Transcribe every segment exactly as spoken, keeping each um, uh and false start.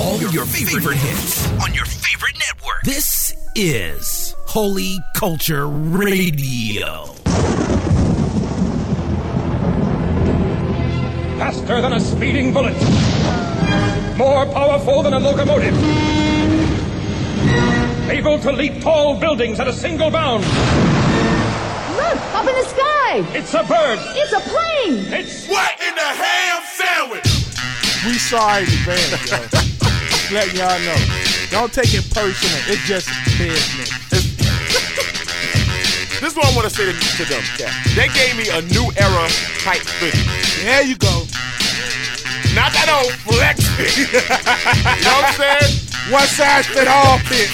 all your favorite hits on your favorite network. This is Holy Culture Radio. Faster than a speeding bullet. More powerful than a locomotive. Able to leap tall buildings at a single bound. Look, up in the sky. It's a bird. It's a plane. It's... What in the ham sandwich? We sorry in advance, yo. Let y'all know. Don't take it personal. It's just business. This is what I want to say to, to them, Cat. They gave me a new era type fitting. There you go. Not that old flex fit. You know what I'm saying? One size fit all fit.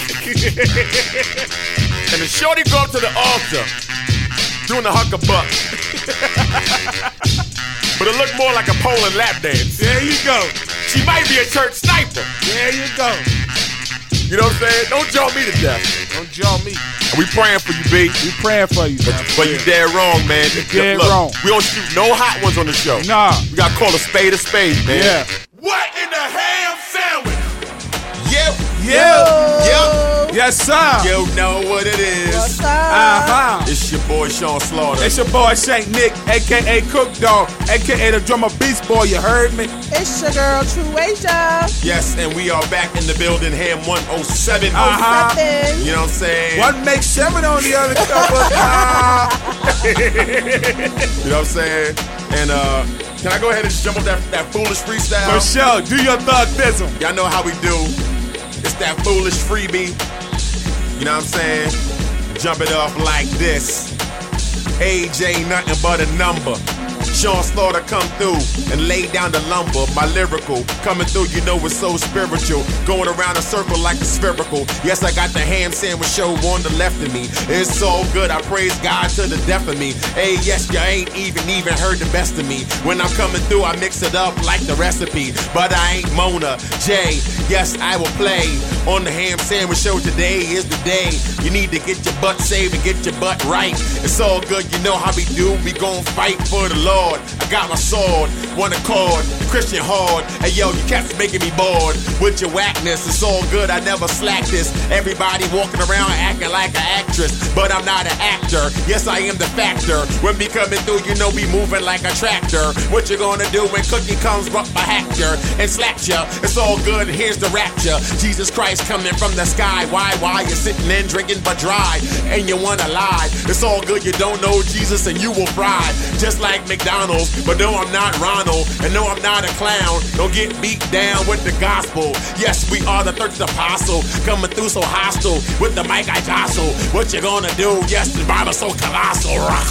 And the shorty go up to the altar doing the huckabuck. But it looked more like a pole and lap dance. There you go. She might be a church sniper. There you go. You know what I'm saying? Don't jaw me to death. Don't jaw me. And we praying for you, B. We praying for you, But, man. but you dead wrong, man. You dead Look, wrong. We don't shoot no hot ones on the show. Nah. We gotta call a spade a spade, man. Yeah. What in the ham sandwich? Yep. Yeah. Yep. Yes, sir. You know what it is. What's up? Uh-huh. It's your boy Sean Slaughter. It's your boy Saint Nick, a k a. Cook Dog, a k a the drummer Beast Boy. You heard me? It's your girl, True Asia. Yes, and we are back in the building, Ham one oh seven. Uh-huh. Nothing. You know what I'm saying? One makes seven on the other cover. Ah. You know what I'm saying? And uh, can I go ahead and just jump up that, that foolish freestyle? For sure. Do your thug thism. Y'all know how we do. It's that foolish freebie. You know what I'm saying? Jump it off like this. Age ain't nothing but a number. Sean Slaughter come through and lay down the lumber. My lyrical coming through, you know it's so spiritual. Going around a circle like a spherical. Yes, I got the ham sandwich show on the left of me. It's so good, I praise God to the death of me. Hey, yes, you ain't even even heard the best of me. When I'm coming through, I mix it up like the recipe. But I ain't Mona J. Yes, I will play on the ham sandwich show. Today is the day. You need to get your butt saved and get your butt right. It's all good, you know how we do. We gon' fight for the Lord. I got my sword, one accord, the Christian hard. Hey yo, you cats making me bored with your whackness. It's all good, I never slack this. Everybody walking around acting like an actress, but I'm not an actor. Yes, I am the factor. When we coming through, you know we moving like a tractor. What you gonna do when Cookie comes up behind you and slaps you? It's all good, here's the rapture. Jesus Christ coming from the sky. Why, why you sitting and drinking but dry? And you wanna lie. It's all good, you don't know Jesus and you will fry. Just like McDonald's. But no, I'm not Ronald, and no, I'm not a clown. Don't get beat down with the gospel. Yes, we are the third apostle, coming through so hostile. With the mic I jostle. What you gonna do? Yes, the Bible's so colossal.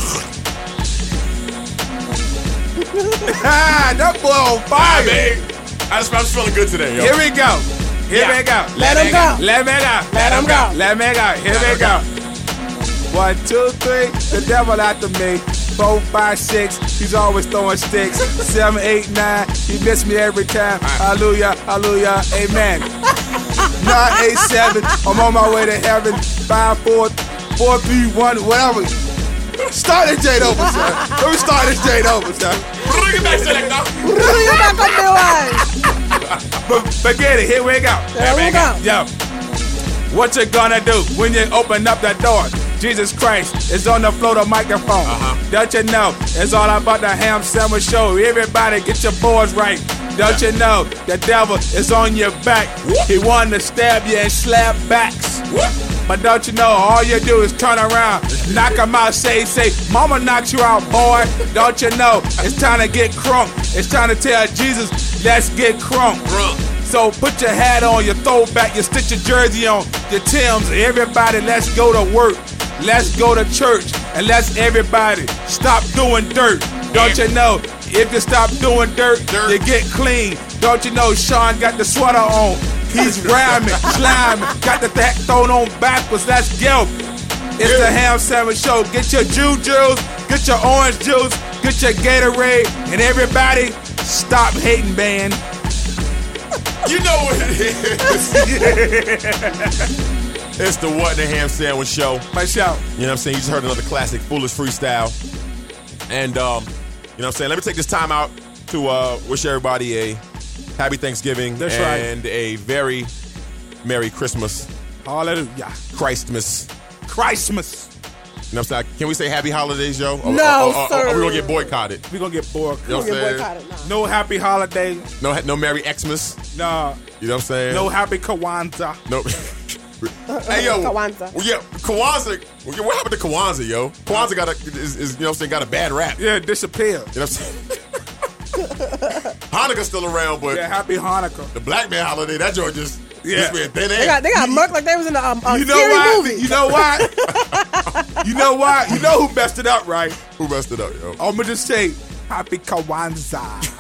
Ah, that boy on fire. Nah, man. I just, I'm just feeling good today, yo. Here we go. Here Yeah. we go. Let him go. Let me go. Let him go. Let me go. Here we go. One, two, three. The devil after me. Four, five, six. He's always throwing sticks. Seven, eight, nine. He missed me every time. Hallelujah. Hallelujah. Amen. Nine, eight, seven. I'm on my way to heaven. Five, four, four, three, one, whatever. Start this Jade over, son. Let me start this Jade over, son. Bring it back, selector. You back on the one. But forget it. Here we go. There we go. Yo. What you gonna do when you open up that door? Jesus Christ is on the floor, the microphone. Uh-huh. Don't you know? It's all about the ham sandwich show. Everybody get your boards right. Don't yeah. you know? The devil is on your back. Whoop. He wanted to stab you and slap backs. Whoop. But don't you know? All you do is turn around, knock him out, say, say, mama knocked you out, boy. Don't you know? It's time to get crunk. It's time to tell Jesus, let's get crunk. Crunk. So put your hat on, your throwback, you stitch your jersey on, your Timbs. Everybody, let's go to work. Let's go to church. And let's everybody stop doing dirt. Don't you know? If you stop doing dirt, dirt, you get clean. Don't you know Sean got the sweater on? He's rhyming, sliming, got the back thrown on backwards. Let's go. It's yeah. the Ham Sandwich Show. Get your juice, get your orange juice, get your Gatorade, and everybody stop hating, man. You know what it is. It's the What the Ham Sandwich Show. My show. You know what I'm saying? You just heard another classic Foolish Freestyle. And, um, you know what I'm saying? Let me take this time out to uh, wish everybody a happy Thanksgiving. That's right. And a very Merry Christmas. Hallelujah. Christmas. Christmas. You know what I'm saying? Can we say happy holidays, Joe? Or, No, or, or, sir. Or are we going to get boycotted? We're going to get bored. You know what I'm Get saying? boycotted now. No happy holidays. No, no Merry Xmas. No. You know what I'm saying? No happy Kwanzaa. No. Hey, yo. Kwanzaa. Well, yeah, Kwanzaa. Well, what happened to Kwanzaa, yo? Kwanzaa got a, is, is, you know what I'm saying, got a bad rap. Yeah, disappeared. You know what I'm saying? Hanukkah's still around, but Yeah, happy Hanukkah. the black man holiday, that joint just, Yeah. just went thin They air. got they got murked like they was in a, um, a You know scary why? movie. You know why? You know why? You know who messed it up, right? Who messed it up, yo? I'm gonna just say happy Kwanzaa.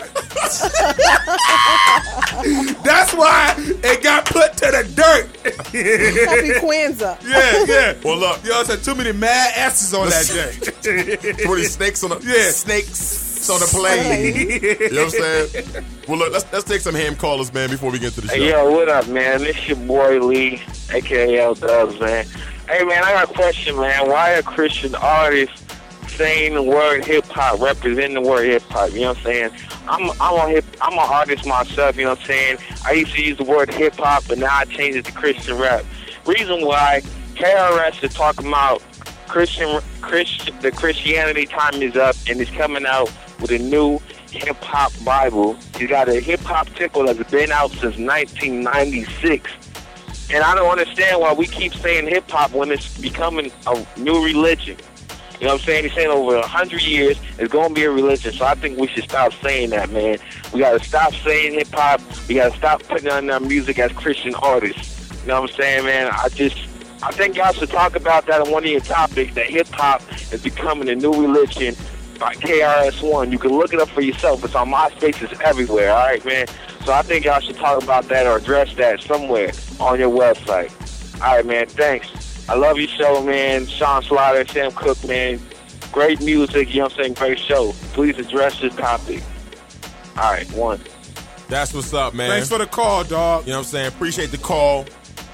That's why it got put to the dirt. Happy Kwanzaa. Yeah, yeah. Well, look, You know, so too many mad S's on that day. too many snakes on the, Yeah. snakes on the plane. You know what I'm saying? Well, look, let's, let's take some ham callers, man, before we get to the show. Hey, yo, what up, man? This your boy Lee, a k a. L Dubs, man. Hey, man, I got a question, man. Why are Christian artists saying the word hip-hop, representing the word hip-hop? You know what I'm saying? I'm I'm a hip, I'm an artist myself, you know what I'm saying? I used to use the word hip-hop, but now I changed it to Christian rap. Reason why K R S is talking about Christian, Christian, the Christianity time is up, and he's coming out with a new hip-hop Bible. He's got a hip-hop temple that's been out since nineteen ninety-six. And I don't understand why we keep saying hip-hop when it's becoming a new religion. You know what I'm saying? He's saying over a hundred years it's going to be a religion. So I think we should stop saying that, man. We got to stop saying hip-hop. We got to stop putting on our music as Christian artists. You know what I'm saying, man? I just, I think y'all should talk about that on one of your topics, that hip-hop is becoming a new religion by K R S One. You can look it up for yourself. It's on MySpace. It's everywhere, all right, man? So I think y'all should talk about that or address that somewhere on your website. All right, man, thanks. I love your show, man. Sean Slaughter, Sam Cooke, man. Great music, you know what I'm saying? Great show. Please address this topic. All right, one. That's what's up, man. Thanks for the call, dog. You know what I'm saying? Appreciate the call.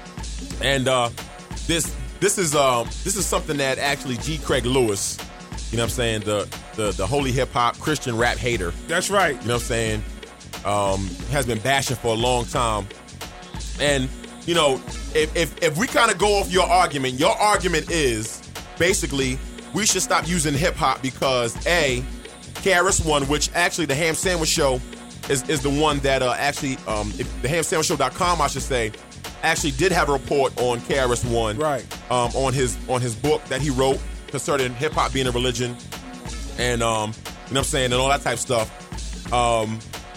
And uh, this this is um this is something that actually G. Craig Lewis, you know what I'm saying, the the, the holy hip hop Christian rap hater, That's right. you know what I'm saying, um, has been bashing for a long time. And, you know, if if, if we kind of go off your argument, your argument is basically we should stop using hip hop because A, K R S One, which actually the Ham Sandwich Show is, is the one that uh, actually, um, if, the ham sandwich show dot com, I should say, actually did have a report on K R S One, Right. um, on his on his book that he wrote concerning hip hop being a religion, and um, you know what I'm saying, and all that type of stuff. Um,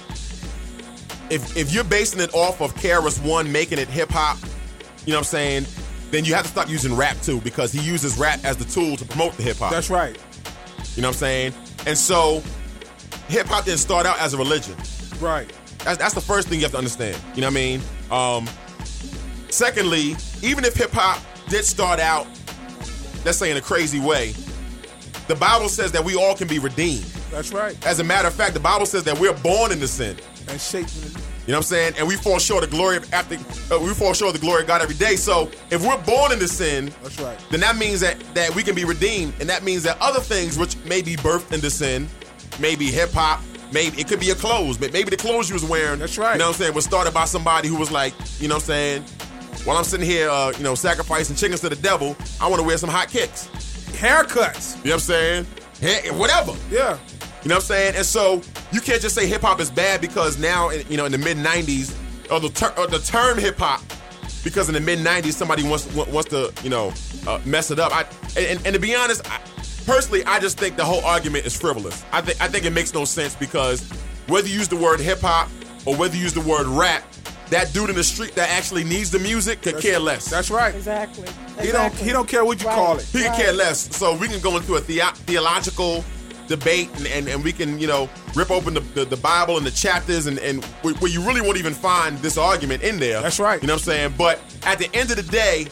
if if you're basing it off of K R S One making it hip hop, you know what I'm saying, then you have to stop using rap too, because he uses rap as the tool to promote the hip hop. That's right. You know what I'm saying? And so hip hop didn't start out as a religion. Right. That's, that's the first thing you have to understand. You know what I mean? Um, secondly, even if hip hop did start out, let's say in a crazy way, the Bible says that we all can be redeemed. That's right. As a matter of fact, the Bible says that we're born into sin. And shaping it. You know what I'm saying? And we fall short of glory of after uh, we fall short of the glory of God every day. So if we're born into sin, That's right. then that means that that we can be redeemed, and that means that other things which may be birthed into sin, maybe hip hop, maybe it could be your clothes, but maybe the clothes you was wearing, That's right. you know what I'm saying, was started by somebody who was like, you know what I'm saying, while I'm sitting here, uh, you know, sacrificing chickens to the devil, I want to wear some hot kicks. Haircuts. You know what I'm saying? Hey, whatever. Yeah. You know what I'm saying? And so you can't just say hip hop is bad because now, in, you know, in the mid nineties, or the, ter- or the term hip hop, because in the mid nineties somebody wants wants to, you know, uh, mess it up. I, and, and to be honest, I, personally, I just think the whole argument is frivolous. I think I think it makes no sense because whether you use the word hip hop or whether you use the word rap, that dude in the street that actually needs the music could care less. That's right. Exactly. He don't he don't care what you Right. call it. He can care less. So we can go into a the- theological debate and, and, and we can, you know, rip open the, the, the Bible and the chapters and, and where where you really won't even find this argument in there. That's right. You know what I'm saying? But at the end of the day,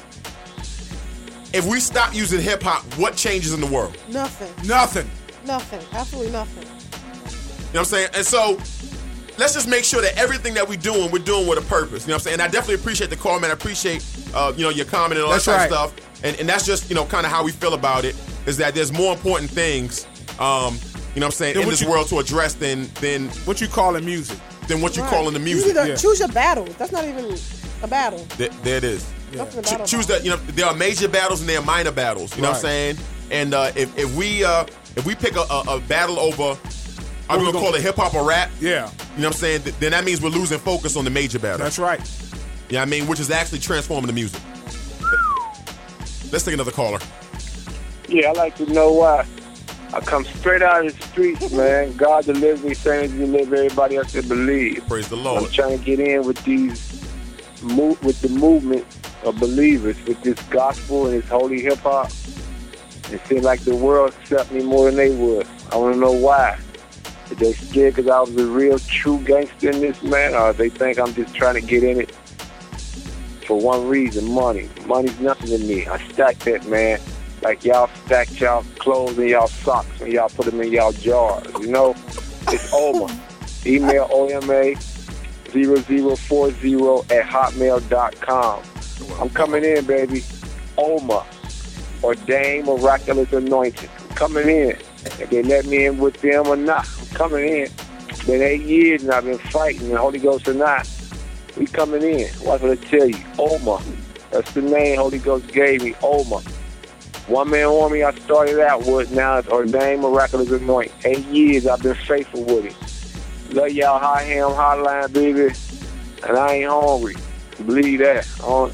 if we stop using hip hop, what changes in the world? Nothing. Nothing. Nothing. Absolutely nothing. You know what I'm saying? And so let's just make sure that everything that we're doing, we're doing with a purpose. You know what I'm saying? And I definitely appreciate the call, man. I appreciate, uh, you know, your comment and all That's that type right. of stuff. And, and that's just, you know, kind of how we feel about it, is that there's more important things, um, you know what I'm saying, Then in what this you- world to address than, than What you calling music? than what you Right. calling the You music. either Yeah. choose your battles. That's not even a battle. There, there it is. Nothing a Ch- battle choose about. that. You know, there are major battles and there are minor battles. You know what I'm Right. saying? And uh, if if we uh, if we pick a, a, a battle over, are we we gonna gonna- call it hip hop or rap? Yeah, You know what I'm saying? Th- Then that means we're losing focus on the major battle. that's right. You know what I mean? Which is actually transforming the music. Let's take another caller. Yeah, I like to know why. I come straight out of the streets, man. God delivers me, same as you deliver everybody else to believe. Praise the I'm Lord. trying to get in with these, mo- with the movement of believers, with this gospel and this holy hip hop. It seems like the world accept me more than they would. I want to know why. Are they scared because I was a real, true gangster in this, man, or they think I'm just trying to get in it for one reason, money. Money's nothing to me. I stack that, man. Like y'all stack y'all clothes and y'all socks and y'all put them in y'all jars, you know? It's Oma. Email O M A zero zero four zero at hotmail dot com. I'm coming in, baby. Oma. Ordained Miraculous Anointed. I'm coming in. If they let me in with them or not, I'm coming in. It's been eight years and I've been fighting, the Holy Ghost or not. We coming in. What's what I tell you? Oma. That's the name Holy Ghost gave me. Oma. One man army I started out with. Now it's Ordained Miraculous Anointed. Eight years I've been faithful with it. Love y'all high ham hotline, baby. And I ain't hungry. Believe that. On.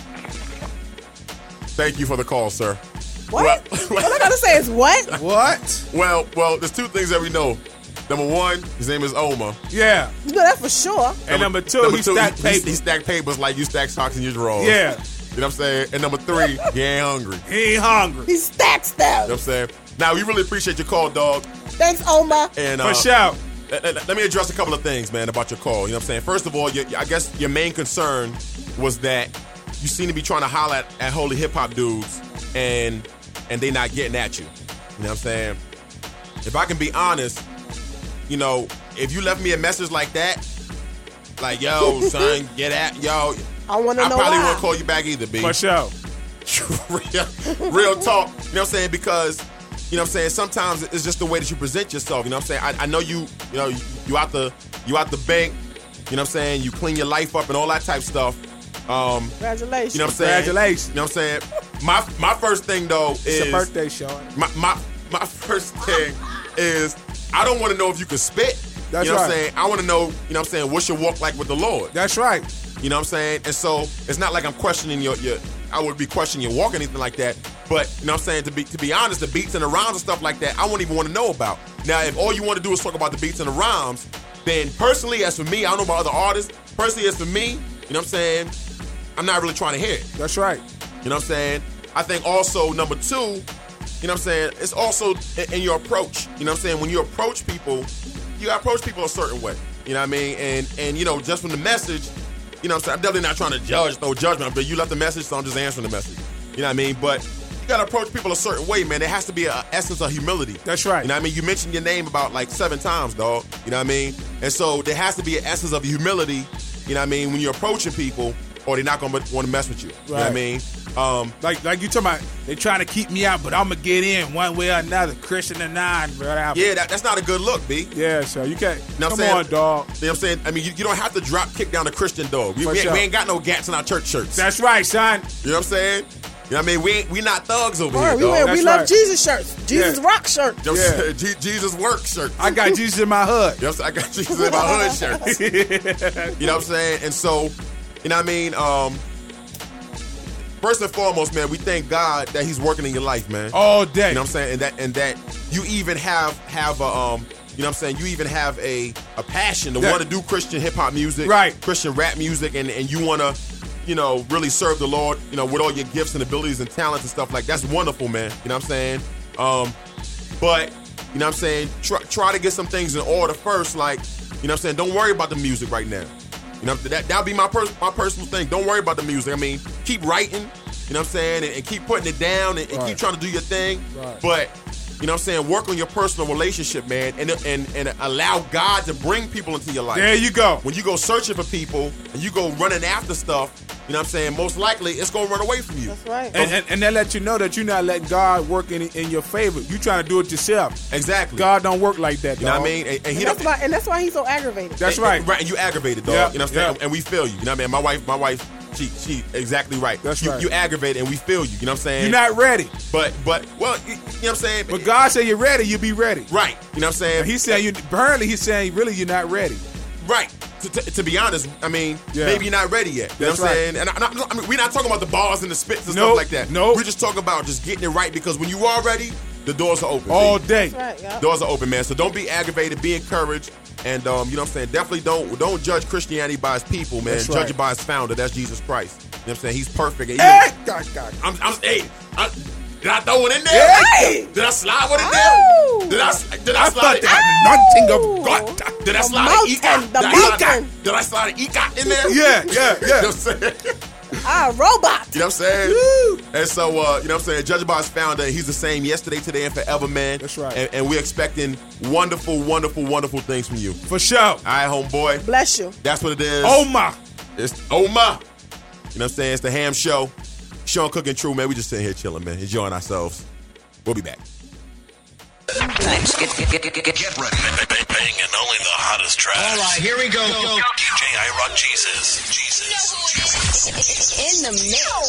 Thank you for the call, sir. What? Well, All I gotta say is what? What? well, well, there's two things that we know. Number one, his name is Oma. Yeah. You know that for sure. And number two, he stacked he, papers. He stacked papers like you stack socks in your drawers. Yeah. You know what I'm saying? And number three, he ain't hungry. He ain't hungry. He stacks them. You know what I'm saying? Now, we really appreciate your call, dog. Thanks, Oma. And For uh, sure. let, let- let me address a couple of things, man, about your call. You know what I'm saying? First of all, your, I guess your main concern was that you seem to be trying to holler at, at holy hip-hop dudes, and and they not getting at you. You know what I'm saying? If I can be honest, you know, if you left me a message like that, like, yo, son, get at, yo, I want to I know probably why. won't call you back either, B. For sure. real, real talk. You know what I'm saying? Because, you know what I'm saying, sometimes it's just the way that you present yourself. You know what I'm saying? I, I know you, you know, you, you out the you out the bank, you know what I'm saying? You clean your life up and all that type stuff. Um, Congratulations. you know what I'm saying? Congratulations. You know what I'm saying? My my first thing though is It's your birthday, Sean. my, my my first thing is I don't want to know if you can spit. That's you know what I'm right. saying? I want to know, you know what I'm saying, what's your walk like with the Lord? That's right. You know what I'm saying? And so it's not like I'm questioning your your I would be questioning your walk or anything like that. But you know what I'm saying, to be to be honest, the beats and the rhymes and stuff like that, I wouldn't even want to know about. Now, if all you want to do is talk about the beats and the rhymes, then personally, as for me, I don't know about other artists, personally as for me, you know what I'm saying, I'm not really trying to hear it. That's right. You know what I'm saying? I think also number two, you know what I'm saying, it's also in, in your approach. You know what I'm saying? When you approach people, you gotta approach people a certain way. You know what I mean? And and you know, just from the message, you know what I'm saying, I'm definitely not trying to judge, throw judgment, but you left the message, so I'm just answering the message. You know what I mean? But you gotta approach people a certain way, man. There has to be an essence of humility. That's right. You know what I mean? You mentioned your name about like seven times, dog. You know what I mean? And so there has to be an essence of humility, you know what I mean, when you're approaching people, or they're not gonna want to mess with you. You know what I Right. mean? Um, Like like you talking about, they trying to keep me out, but I'm going to get in one way or another. Christian and nine, bro. yeah, that, that's not a good look, B. Yeah, so you can't. know what I'm Come saying? on, dog. You know what I'm saying? I mean, you, you don't have to drop kick down a Christian dog. We, For we, ain't- sure. we ain't got no gats in our church shirts. That's right, son. You know what I'm saying? You know what I mean? We ain't, we not thugs over All here, right, we, dog. wear, we That's love right. Jesus shirts. Jesus Yeah. rock shirt. You know what I'm Yeah. saying? Je- Jesus work shirt. I got Jesus in my hood. You know what I'm saying? I got Jesus in my hood shirt. You know what I'm saying? And so, you know what I mean? Um, first and foremost, man, we thank God that He's working in your life, man. All day. You know what I'm saying? And that and that you even have have a um you know what I'm saying, you even have a a passion to Yeah. want to do Christian hip hop music, Right. Christian rap music, and, and you want to, you know, really serve the Lord, you know, with all your gifts and abilities and talents and stuff like that. That's wonderful, man. You know what I'm saying? Um, but you know what I'm saying, try, try to get some things in order first, like, you know what I'm saying, don't worry about the music right now. You know, that that'll be my pers- my personal thing. Don't worry about the music. I mean, keep writing, you know what I'm saying, and, and keep putting it down and, and Right. keep trying to do your thing. Right. But You know what I'm saying? Work on your personal relationship, man, and and and allow God to bring people into your life. There you go. When you go searching for people and you go running after stuff, you know what I'm saying? Most likely it's gonna run away from you. That's right. And, and, and that let you know that you're not letting God work in in your favor. You trying to do it yourself. Exactly. God don't work like that, dog. You know what I mean? And, and, he And that's, don't, why, and that's why he's so aggravated. That's and, right. And, right. And you aggravated, dog. Yep, You know what I'm saying? yep. And we feel you. You know what I mean? My wife, my wife, she she exactly right. That's you, right. You aggravated, and we feel you. You know what I'm saying? You're not ready. But but well, you, you know what I'm saying? But God said you're ready, you be ready. Right. You know what I'm saying? He's saying you. Apparently, he's saying really you're not ready. Right. To, to, to be honest, I mean, Yeah. maybe you're not ready yet. You That's know what I'm right. saying? And I, I, I mean, we're not talking about the bars and the spits and Nope. stuff like that. Nope. We're just talking about just getting it right, because when you are ready, the doors are open. All baby. day. That's right, yeah. Doors are open, man. So don't be aggravated. Be encouraged. And um, you know what I'm saying? Definitely don't don't judge Christianity by its people, man. That's Judge right. it by its founder. That's Jesus Christ. You know what I'm saying? He's perfect. And he Hey, don't- God, God. I'm, I'm, hey, I, did I throw it in there? Hey! Did I slide one in Oh! there? Did I, did I, I slide thought it? the anointing of God. Did I The slide an mountain, ecot? the Did I slide- mountain. Did I slide an ecot in there? Yeah, yeah, You know yeah. what I'm saying? Ah, robot. You know what I'm saying? Woo. And so, uh, you know what I'm saying? Judge by his founder, he's the same yesterday, today, and forever, man. That's right. And, and we're expecting wonderful, wonderful, wonderful things from you. For sure. All right, homeboy. Bless you. That's what it is. Oh my. It's oh my. You know what I'm saying? It's the Ham Show. Sean Cook and True, man. We just sitting here chilling, man. Enjoying ourselves. We'll be back. Thanks. Get, get, get, get, get, get ready. Banging only the hottest tracks. All right, here we go. D J I Rock Jesus. Jesus. In the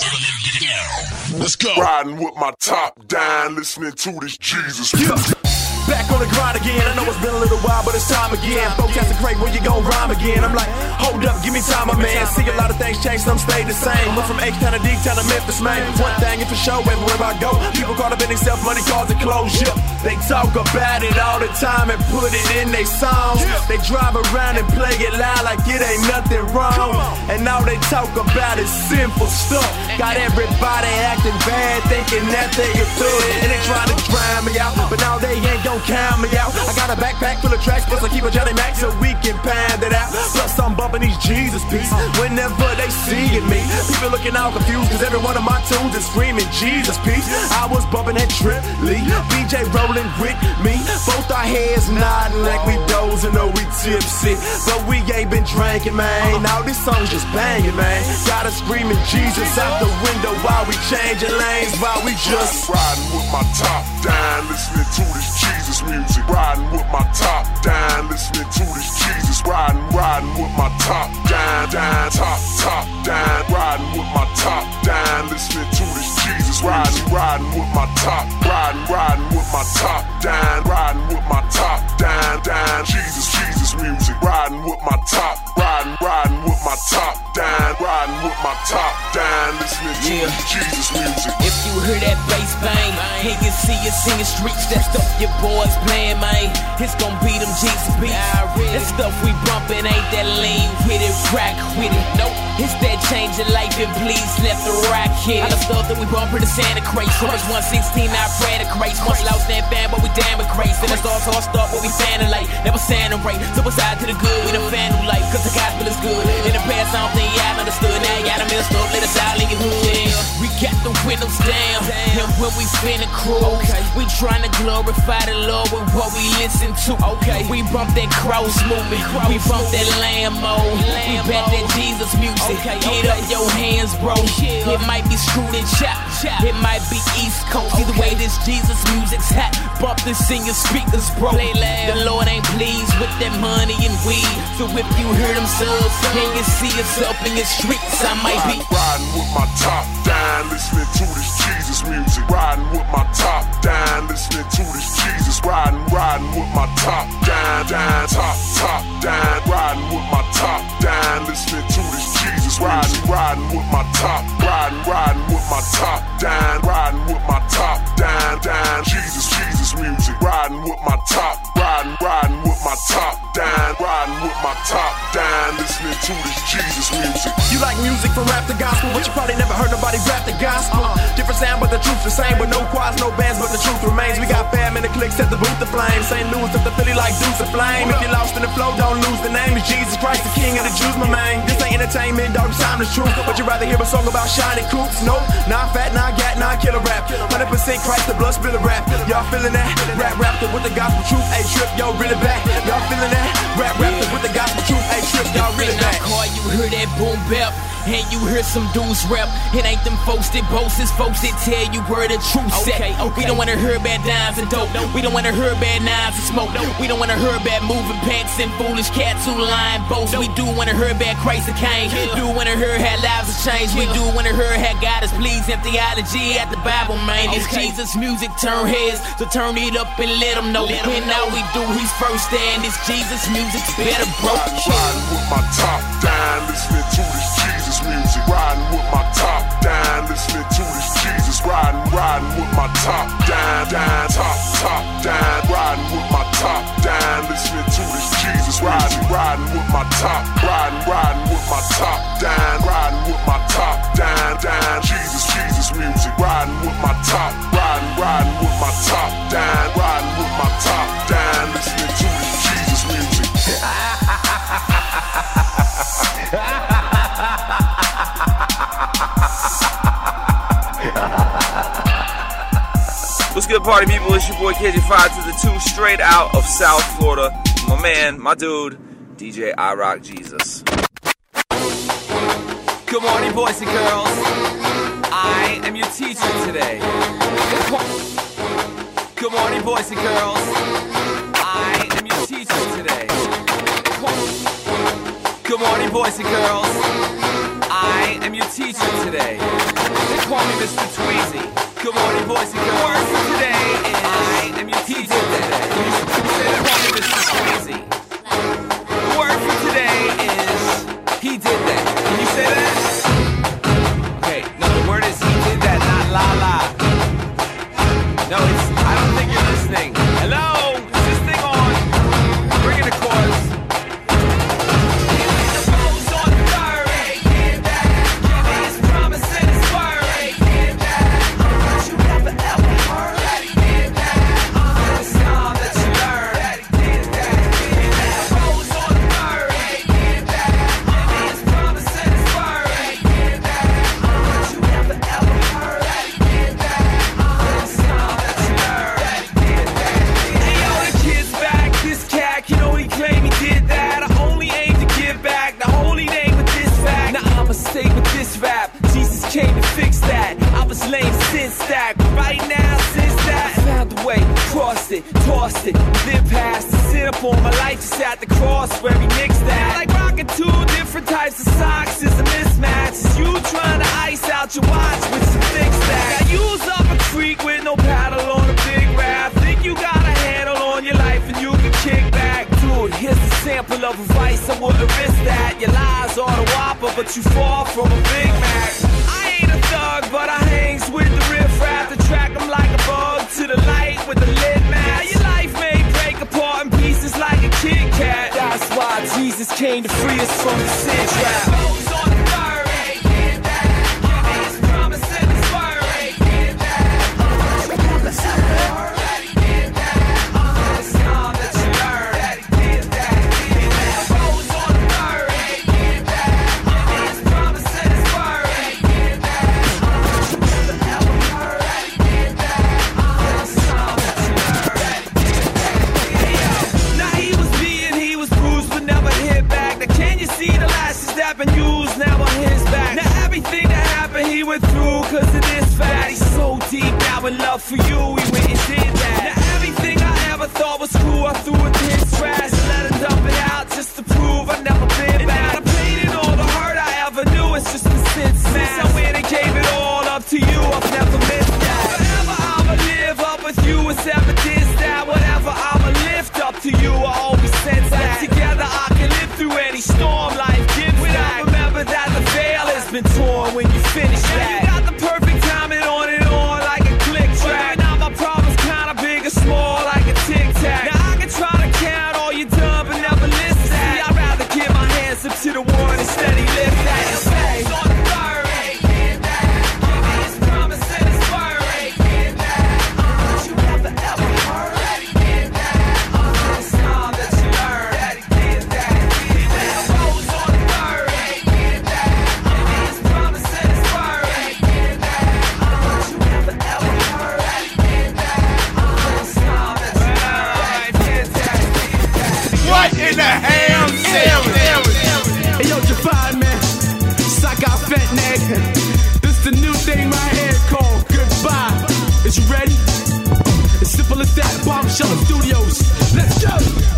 middle. Let's go. Riding with my top down, listening to this Jesus music. Back on the grind again. I know it's been a little while, but it's time again. Folks asking Craig, when you gon' rhyme again? I'm like, hold up, give me time, my man. See a lot of things change, some stay the same. Went from H-Town to D-Town to Memphis, man. One thing is for sure, everywhere I go, people caught up in themselves, money, cars, and clothes. Yeah. They talk about it all the time and put it in their songs. They drive around and play it loud like it ain't nothing wrong. And all they talk about is sinful stuff. Got everybody acting bad, thinking that they are good. And they trying to drown me out, but now they ain't gon' count me out. I got a backpack full of tracks, plus I keep a Johnny Mac so we can pound it out. Plus I'm bumping these Jesus beats whenever they seeing me. People looking all confused, cause every one of my tunes is screaming Jesus peace. I was bumping that Trip Lee, B J rolling with me. Both our heads nodding like we dozing or we tipsy. But we ain't been drinking, man. Now this song's just banging, man. Got us screaming Jesus out the window while we changing lanes, while we just riding with my top down, listening to this Jesus music. Riding with my top down, listening to this Jesus. Riding, riding with my top down, down, top, top down. Riding with my top down, listening to this Jesus. Riding, riding with my top, riding, riding with my top down, riding with my top down, down. Jesus, Jesus music. Riding with my top, riding, riding with my top down, riding with my top down, listening to Yeah. this Jesus music. If you hear that bass bang, he can see us in the streets. That stuff your boys playing, man. It's gon' be them Jesus beats. That stuff we bumpin' ain't that lean with it, rock with it. Nope, it's that change of life and please let the rock hit it. I stuff that we bumpin' the Santa crates. First one sixteen, I pray the crates. Once lost that fan, but we damn it crates. And it's also our stuff, but we fannin' like never Santa right. So beside to the good, we the fan who like, cause the gospel is good. In the past, I don't think y'all understood. Now y'all done messed up, let us all in your hood. We got the windows down, and when we finna cruise, we tryna glorify the Lord with what we listen to. Okay, we bump that cross movement, we bump that Lambo, we back that Jesus music. Get up your hands, bro. It might be screwed and chopped, it might be East Coast. Either way, this Jesus music's hot. Bump this in your speakers, bro. The Lord ain't pleased with that money and weed. So if you hear them subs, and you see yourself in your streets, I might be riding with my top down, listening to this Jesus music. Riding with my top down, listening to this Jesus. Riding, riding with my top down, down, top, top down. Riding with my top down, listening to this Jesus. Riding, riding with my top, riding, riding with my top down, riding with my top down, down. Jesus, Jesus music. Riding with my top, riding, riding with my top down, riding with my top down, listening to this Jesus music. You like music from rap to gospel, but you probably never heard nobody rap the gospel. Different sound, but the truth's the same. But no choirs, no bands, but the truth remains. We got fam in the clique, set the booth to flame. Saint Louis up the Philly like Deuce of Flame. If you're lost in the flow, don't lose the name. It's Jesus Christ, the King of the Jews, my man. This ain't entertainment, dog, it's time the truth. But you rather hear a song about shining coops? Nope, not fat, not gat, not killer rap. one hundred percent Christ, the blood spiller rap. Y'all feeling that? Rap raptor with the gospel truth, a trip, yo, really back. Y'all feeling that? Rap raptor with the gospel truth, a trip, y'all really back. Car, you hear that boom bap, and you hear some dudes rap. It ain't them folks that boast, it's folks that tell you where the truth set. Okay, okay. We don't wanna hear bad dimes and dope. We don't wanna hear bad knives and smoke. We don't wanna hear bad moving pants and foolish cats who lying boast. We do wanna hear bad Christ the King. Do wanna hear how lives have changed. We do wanna hear how God is pleasing. Theology at the Bible, man. It's Jesus music turn heads, so turn it up and let them know. And now we do, he's first there, and it's Jesus music. Better bro. Riding with my top down, listening to this Jesus music. Riding with my top down, listening to this Jesus. Riding, riding with my top down, down, top, top down. Riding with my top down, listening to this Jesus. Riding, riding with my top, riding, riding with my top down. Riding with my top down, down. Jesus, Jesus music. Riding with my top, riding, riding with my top down. Riding with my top down, listening to this Jesus music. What's good, party people? It's your boy K J five to the two, straight out of South Florida. My man, my dude, D J I Rock Jesus. Good morning, boys and girls. I am your teacher today. Good morning, boys and girls. I am your teacher today. Good morning, boys and girls. I am your teacher today. They call me Mister Tweezy. Good morning, boys and girls. Word for today is I am your teacher today. They call me Mister Tweezy. The word for today is he did that. Can you say that? Okay, no, the word is he did that, not la la. No, it's, I don't think you're listening. Hello? Is this thing on? Bring in the chorus. Came to fix that. I was lame since that, but right now, since that, I found a way, crossed it, tossed it, then passed it. Sit up on my life, just at the cross where we mixed that. Like rocking two different types of socks is a mismatch. It's you trying to ice out your watch with some thick stacks. I use up a creek with no paddle on a big raft. Think you got a handle on your life and you can kick back. Dude, here's a sample of a vice, I wouldn't risk that. Your lies are the Whopper, but you fall from a Big Mac. Thug, but I hangs with the riff-raff to track them like a bug to the light with the lid mask. Your life may break apart in pieces like a Kit Kat. That's why Jesus came to free us from the sin trap. Cause of this fact, he's so deep now in love for you, he went and did that. Now everything I ever thought was cool, I threw it in his trash and let him dump it out just to prove I've never been back. And I paid it all the hurt I ever knew, it's just been since since I went and gave it all up to you, I've never missed that. Forever I'ma live up with you, it's evidence that whatever I'ma lift up to you, I always sense that. Together I can live through any storm life gives back. Remember that the veil has been torn when you finish that. Small like a tic-tac. Now I can try to count all you done but never listen. See, I'd rather give my hands up to the one instead he lift that and say on the third, give me his promise and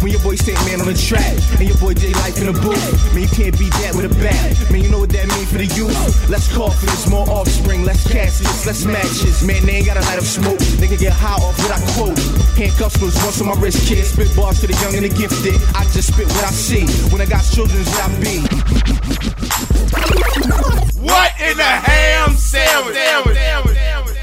When your boy Saint Man on the track, and your boy J Life in the booth. Man, you can't beat that with a bat. Man, you know what that mean for the youth. Less coffins, more offspring, less caskets, less matches. Man, they ain't gotta light up smoke. They can get high off what I quote. Handcuffs was once on my wrist, kid. Spit bars to the young and the gifted. I just spit what I see. When I got children, is what I be. What in the ham sandwich? sandwich, sandwich, sandwich.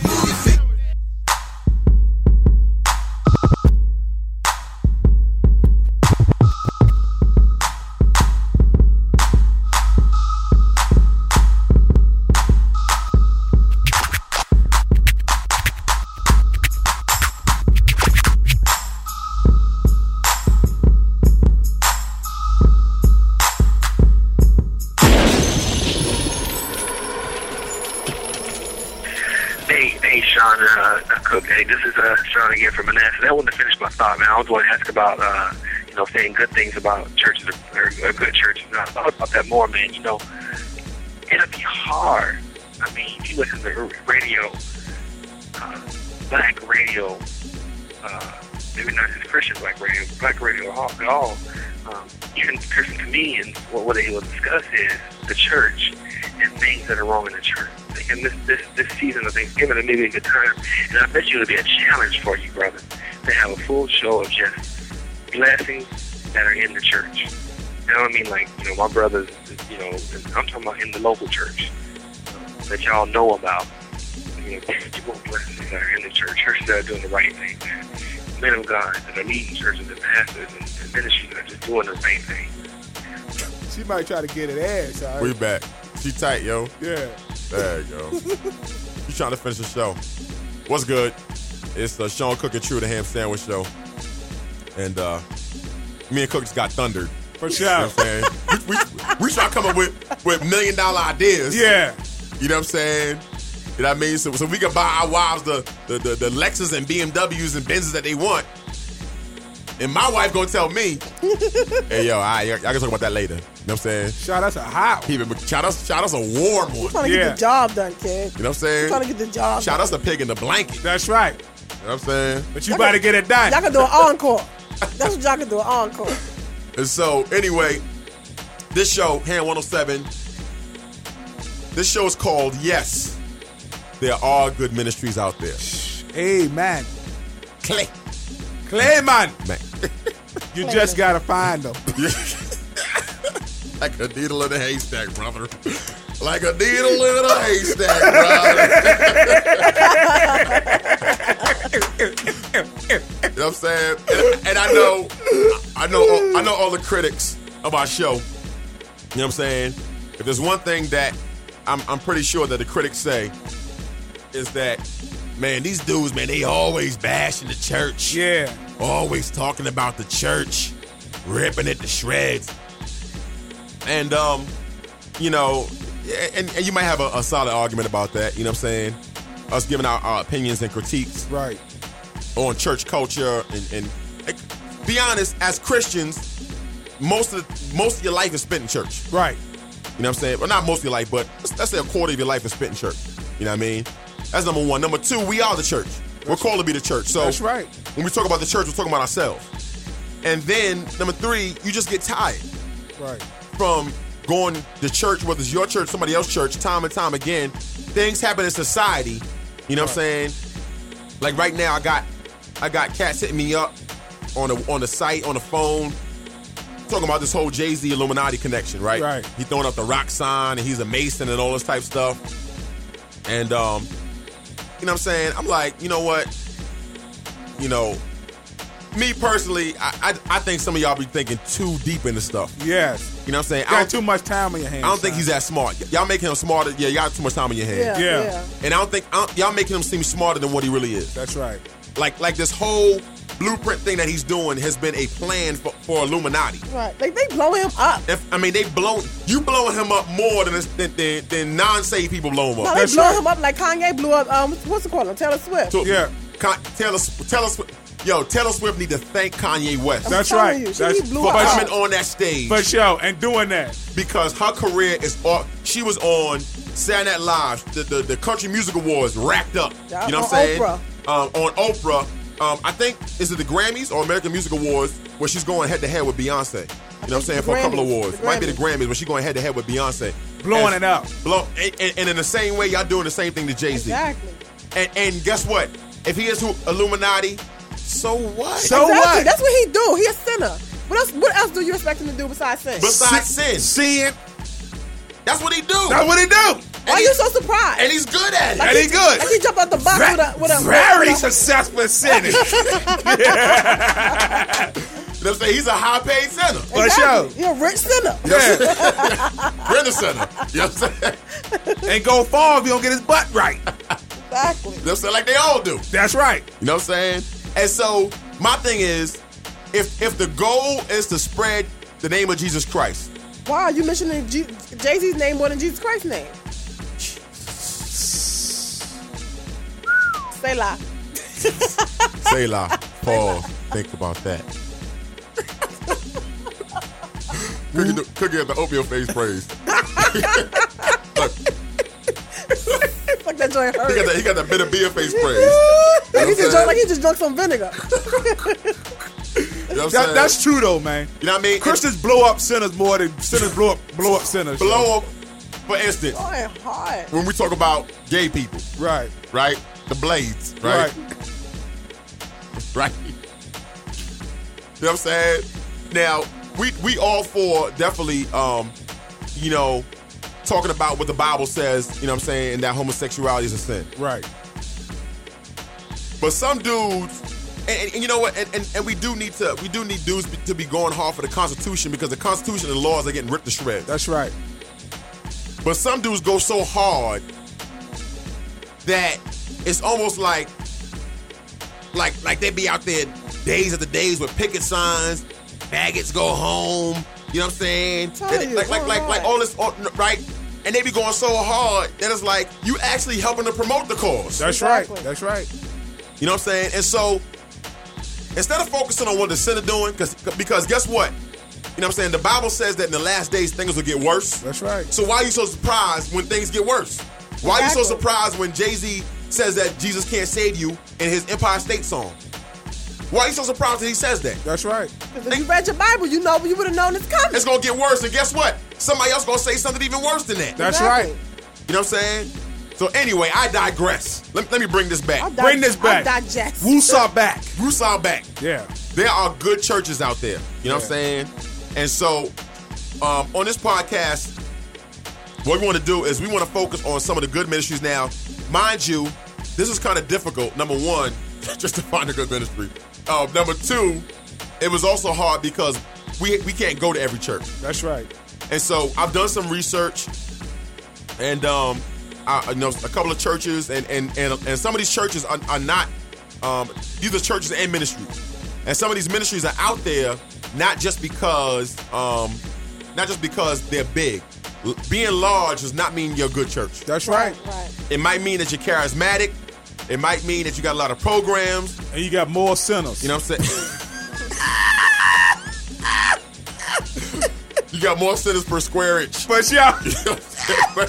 Hey, this is uh, Sean again from Manassas. I wanted to finish my thought, man. I was going to ask about, uh, you know, saying good things about churches or, or good churches. And I thought about that more, man. You know, it'll be hard. I mean, if you listen to radio, uh, black radio, uh, maybe not just Christian black radio, black radio at all, um, even Christian comedians, what, what they will discuss is the church and things that are wrong in the church. And this, this this season of Thanksgiving, it may be a good time, and I bet you it'll be a challenge for you, brother, to have a full show of just blessings that are in the church. You know what I mean? Like, you know, my brothers, you know, I'm talking about in the local church uh, that y'all know about. You know, tangible blessings that are in the church, churches that are doing the right thing, man. Men of God that are leading churches and pastors and, and ministries that are just doing the right thing. She might try to get it ass, all right? We back. She tight, yo. Yeah. There you go. You trying to finish the show. What's good? It's the Sean Cook and True the Ham Sandwich Show. And uh, me and Cook just got thundered. For sure. You know what I'm saying? we, we, we try to come up with, with million dollar ideas. Yeah. You know what I'm saying? You know what I mean? So, so we can buy our wives the, the, the, the Lexus and B M Ws and Benzes that they want. And my wife gonna tell me, hey, yo, all right, I can talk about that later. You know what I'm saying? Shout us a hot one. Shout us, shout us a warm one. You're trying to Yeah. get the job done, kid. You know what I'm saying? You're trying to get the job Shout done. us a pig in the blanket. That's right. You know what I'm saying? But you about to get it done. Y'all can do an encore. That's what y'all can do, an encore. And so, anyway, this show, Ham one oh seven, this show is called Yes, There Are Good Ministries Out There. Amen. Clay. Clay, man. Man. You just got to find them. Like a needle in a haystack, brother. Like a needle in a haystack, brother. You know what I'm saying? And, and I know, I know, I know all the critics of our show. You know what I'm saying? If there's one thing that I'm, I'm pretty sure that the critics say is that, man, these dudes, man, they always bashing the church. Yeah. Always talking about the church, ripping it to shreds. And, um, you know, and, and you might have a, a solid argument about that, you know what I'm saying? Us giving our, our opinions and critiques right on church culture. And, and like, be honest, as Christians, most of the, most of your life is spent in church. Right. You know what I'm saying? Well, not most of your life, but let's, let's say a quarter of your life is spent in church. You know what I mean? That's number one. Number two, we are the church. We're called to be the church. So that's right. When we talk about the church, we're talking about ourselves. And then, number three, you just get tired. Right. From going to church, whether it's your church, somebody else's church, time and time again. Things happen in society. You know what I'm saying? Like right now, I got I got cats hitting me up on the on the site, on the phone, talking about this whole Jay-Z Illuminati connection, right? Right. He throwing up the rock sign, and he's a Mason and all this type stuff. And, um, you know what I'm saying? I'm like, you know what? You know, me personally, I, I I think some of y'all be thinking too deep into stuff. Yes. You know what I'm saying? You I got too much time on your hands. I don't think son. he's that smart. Y'all making him smarter. Yeah, y'all got too much time on your hands. Yeah. yeah. And I don't think, I don't, y'all making him seem smarter than what he really is. That's right. Like like this whole blueprint thing that he's doing has been a plan for, for Illuminati. Right. Like, they blow him up. If, I mean, they blow, you blowing him up more than, than, than, than non-saved people blow him up. No, they blow him up like Kanye blew up, um, what's it called, Taylor Swift. So, yeah. Con, Taylor, Taylor Swift. Yo, Taylor Swift need to thank Kanye West. I'm That's right. You, That's blew for coming on that stage. For sure, and doing that. Because her career is all, she was on Saturday Night Live, the, the, the Country Music Awards racked up. Yeah, you know what I'm saying? Oprah. Um, on Oprah. Um, I think, is it the Grammys or American Music Awards? where she's going head to head with Beyonce. You know what I'm saying? the For a couple of Grammys, awards. the Might be the Grammys. Grammys, but she's going head to head with Beyonce. Blowing And- it up. Blow, and, and, and in the same way, y'all doing the same thing to Jay-Z. Exactly. And, and guess what? If he is who Illuminati, so what? So exactly. what? That's what he do. He a sinner. What else? What else do you expect him to do besides sin? Besides sin. Sin. That's what he do. That's what he do. Why are you so surprised? And he's good at it. Like And he good. Like he jump out the box Ve- with a with a very with a- successful at sinning. You know what I'm saying? He's a high-paid sinner. For sure. Exactly. You're a rich sinner. Yeah. Brenda sinner. You know what I'm saying? Ain't go far if he don't get his butt right. Exactly. You know what I'm saying? Like they all do. That's right. You know what I'm saying? And so my thing is, if if the goal is to spread the name of Jesus Christ, Why are you mentioning G- Jay-Z's name more than Jesus Christ's name? Say la. say la, Paul, think about that. Cookie, the, cookie at the oatmeal face praise. Look, Fuck that joint he got hurt. that, he got that bitter beer face praise. Like You know he what just I'm drunk, like he just drunk some vinegar. You know what I'm That, saying? that's true though, man. You know what I mean? Christians blow up sinners more than sinners blow up blow up sinners. Blow up, for instance, Oh, hard. when we talk about gay people, Right. right? The Blades, right? Right. You know what I'm saying? Now, we we all for definitely, um, you know, talking about what the Bible says, you know what I'm saying, and that homosexuality is a sin. Right. But some dudes, and, and, and you know what, and, and, and we do need to we do need dudes to be going hard for the Constitution because the Constitution and the laws are getting ripped to shreds. That's right. But some dudes go so hard that it's almost like like like they be out there days after days with picket signs, faggots go home, you know what I'm saying? Tell And you, like like go like like hard. all this all- right? And they be going so hard that it's like you actually helping to promote the cause. That's Exactly. right. That's right. You know what I'm saying? And so instead of focusing on what the sinner doing, because because guess what? You know what I'm saying? The Bible says that in the last days things will get worse. That's right. So why are you so surprised when things get worse? Why are you so Exactly. surprised when Jay-Z says that Jesus can't save you in his Empire State song? Why are you so surprised that he says that? That's right. Because if you read your Bible, you know you would have known it's coming. It's gonna get worse, and guess what? Somebody else gonna say something even worse than that. That's Exactly. right. You know what I'm saying? So anyway, I digress. Let, let me bring this back. I'll di- Bring this back. I'll digest. Woosah back. Rusaw back. Yeah. There are good churches out there. You know what I'm saying? And so, um, on this podcast, what we want to do is we want to focus on some of the good ministries. Now, mind you, this is kind of difficult. Number one, just to find a good ministry. Uh, number two, it was also hard because we we can't go to every church. That's right. And so I've done some research, and um, I, I know a couple of churches, and and and, and some of these churches are, are not. Um, these are churches and ministries, and some of these ministries are out there not just because um, not just because they're big. L- Being large does not mean you're a good church. That's right. Right. It might mean that you're charismatic. It might mean that you got a lot of programs. And you got more sinners. You know what I'm saying? You got more sinners per square inch. But yeah. You know what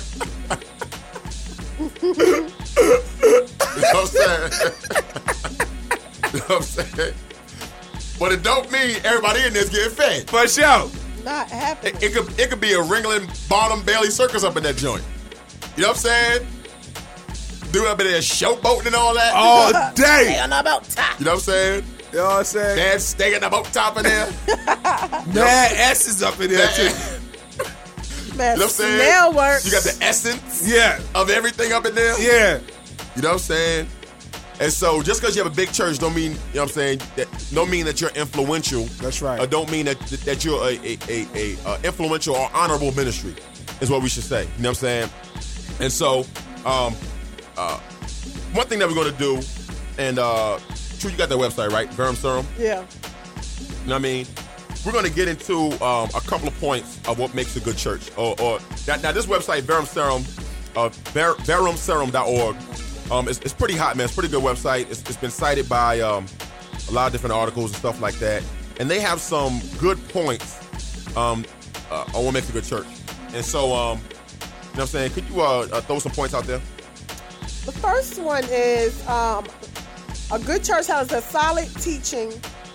I'm saying? You know what I'm saying? You know what I'm saying? But it don't mean everybody in there's getting fed. For sure. Not happening. It, it could it could be a Ringling Bottom Bailey circus up in that joint. You know what I'm saying? Dude up in there showboating and all that. All Stay day. on the boat top. You know what I'm saying? You know what I'm saying? Dad steak the boat top in there. Mad S's up in there That- too. Man, You know what I'm saying? smell works. You got the essence Yeah. of everything up in there. Yeah. You know what I'm saying? And so just because you have a big church don't mean, you know what I'm saying, that don't mean that you're influential. That's right. Or don't mean that that you're a, a, a, a, a influential or honorable ministry is what we should say. You know what I'm saying? And so um, uh, one thing that we're going to do, and uh, True, you got that website, right? Verum Serum? Yeah. You know what I mean? We're going to get into um, a couple of points of what makes a good church. Or, or now, now this website, Verum Serum, uh, ver, verum serum dot org, um, it's, it's pretty hot, man. It's a pretty good website. It's, it's been cited by um, a lot of different articles and stuff like that. And they have some good points um, uh, on what makes a good church. And so, um, you know what I'm saying? Could you uh, uh, throw some points out there? The first one is um, a good church has a solid teaching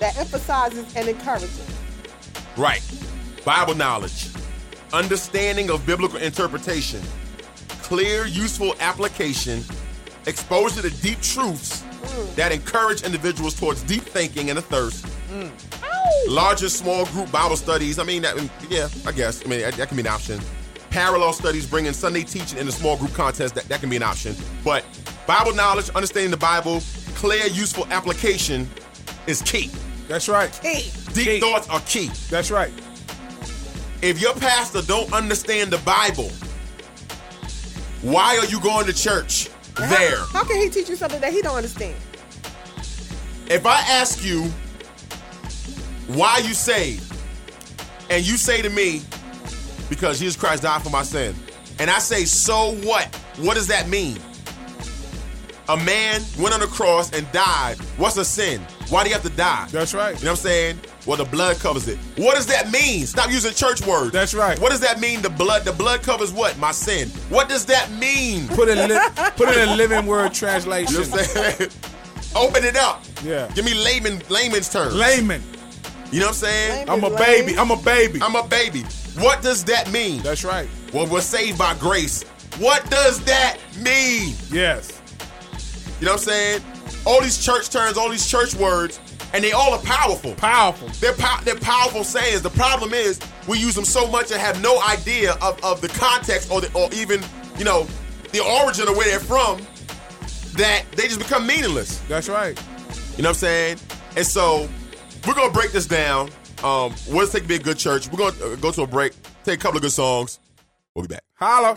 that emphasizes and encourages. Right. Bible knowledge, understanding of biblical interpretation, clear, useful application, exposure to deep truths mm. that encourage individuals towards deep thinking and a thirst. Mm. Larger, small group Bible studies. I mean, that, yeah, I guess. I mean, that, that can be an option. Parallel studies, bringing Sunday teaching into small group contests, that, that can be an option. But Bible knowledge, understanding the Bible, clear, useful application is key. That's right. Key. Deep key. thoughts are key. That's right. If your pastor don't understand the Bible, why are you going to church how, there? How can he teach you something that he don't understand? If I ask you why you saved, and you say to me, because Jesus Christ died for my sin, and I say, so what? What does that mean? A man went on the cross and died. What's a sin? Why do you have to die? That's right. You know what I'm saying? Well, the blood covers it. What does that mean? Stop using church words. That's right. What does that mean? The blood, the blood covers what? My sin. What does that mean? Put it in, li- put it in living word translation. You know what I'm saying? Open it up. Yeah. Give me layman, layman's terms. Layman. You know what I'm saying? I'm a baby. I'm a baby. I'm a baby. What does that mean? That's right. Well, we're saved by grace. What does that mean? Yes. You know what I'm saying? All these church terms, all these church words, and they all are powerful. Powerful. They're, po- they're powerful sayings. The problem is we use them so much and have no idea of, of the context or, the, or even, you know, the origin of where they're from, that they just become meaningless. That's right. You know what I'm saying? And so we're going to break this down. Um, we'll take to be a good church. We're going to uh, go to a break, take a couple of good songs. We'll be back. Holla.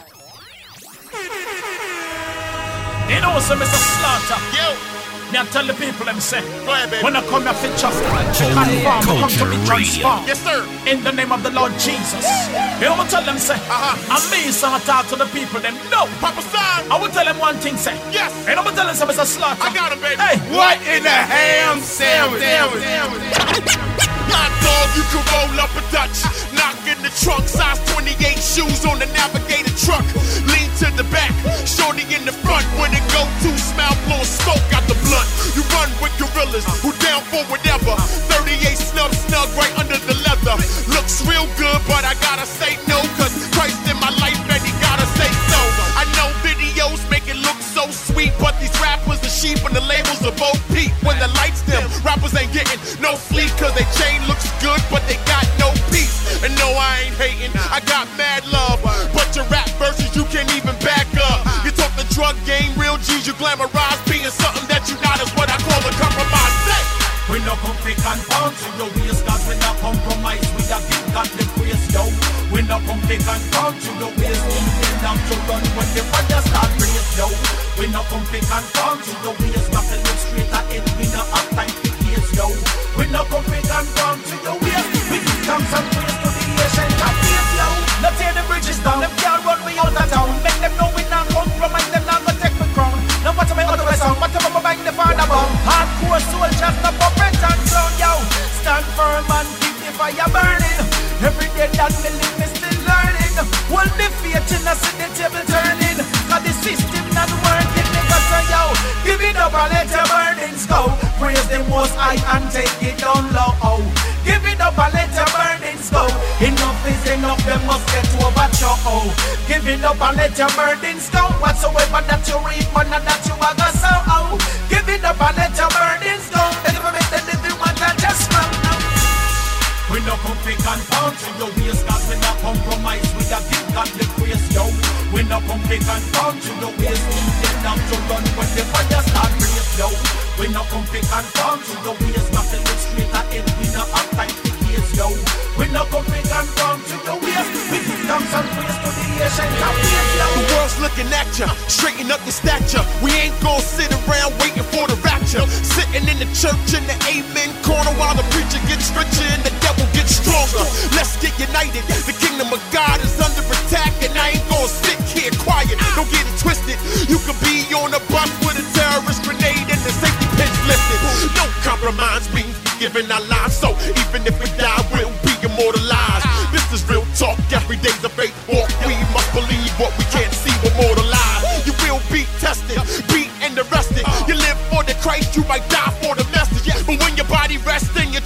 You know, so Mister Slaughter. Yo. Now tell the people them say, go ahead, baby. When I come here for just confirm, come to me transform. Yes, sir. In the name of the Lord Jesus. You know what I tell them say? Uh-huh. I'm me, so I talk to the people them. No. Papa Son. I will tell them one thing, say. Yes. You know what I tell them, say, Mister Slaughter. I got him, baby. Hey. What in the ham sandwich? Hot dog, you can roll up a Dutch. Knock in the trunk, size twenty-eight shoes on the Navigator truck. Lean to the back, shorty in the front. When it go to smell, blowing smoke out the blunt. You run with gorillas, who down for whatever. thirty-eight snub, snug right under the leather. Looks real good, but I gotta say no, cause Christ in my life and he gotta say so. I know videos make it look so sweet, but these rappers are sheep and the labels are both peep. When the lights dim, rappers ain't getting no sleep, cause they chain looks good, but they got no peace. And no, I ain't hating, I got mad love, but your rap verses you can't even back up. You talk the drug game, real G's, you glamorize being something that you not, is what I call a compromise. Say. We no come fake and pound to your waist, cause we not compromise, we a give God the praise, yo. We no come fake and pound to your waist, even down to run when the fire start race, yo. We no come fake and pound to your waist, but to look straight ahead, we no have time to case, yo. We no come fake and pound to your waist, we give thanks and praise to the ancient of days, yo. Now tear the bridges down, them can't run me out of town. Make them know we not compromise, them not gonna take the crown. Now watch my other way sound, watch my bang the father bound. Hardcore soldiers, the puppet and clown, yo. Stand firm and keep the fire burning. Every day that me live, me still learning. Hold the faith in us, see the table turning. Cause the system not working, nigga, so yo. Give it up and let your burdens go. Praise the most high and take it down low. Give it up and let your burdens go. Enough is enough, they must get over to oh. Give it up and let your burdens go. Whatsoever that you reap, man, and that you are gonna sow. Oh. Give it up and let your burdens go. They never make the living one that just come now. We no come fake and pound to your waist, cause we not compromise, we a give God the praise, yo. We no come fake and pound to your waist, even down to run when the fire start race, yo. We no come fake and pound to your waist, but to look straight ahead, we no have time to case, yo. We no come fake and pound to your waist, we give thanks and praise to the ancient of days, yo. The world's looking at ya, straighten up your stature. We ain't gonna sit around waiting for the rapture. Sitting in the church in the amen corner while the preacher gets richer and the devil gets stronger. Let's get united. The kingdom of God is under attack, and I ain't gonna sit here quiet. Don't get it twisted. You could be on a bus with a terrorist grenade and the safety pins lifted. No compromise means giving our lives, so even if we die, we'll be immortalized. This is real talk. Every day's a faith walk. We must believe what we can't see. We're mortalized. You will be tested, beat and arrested. You live for the Christ, you might die for the message. But when your body rests and your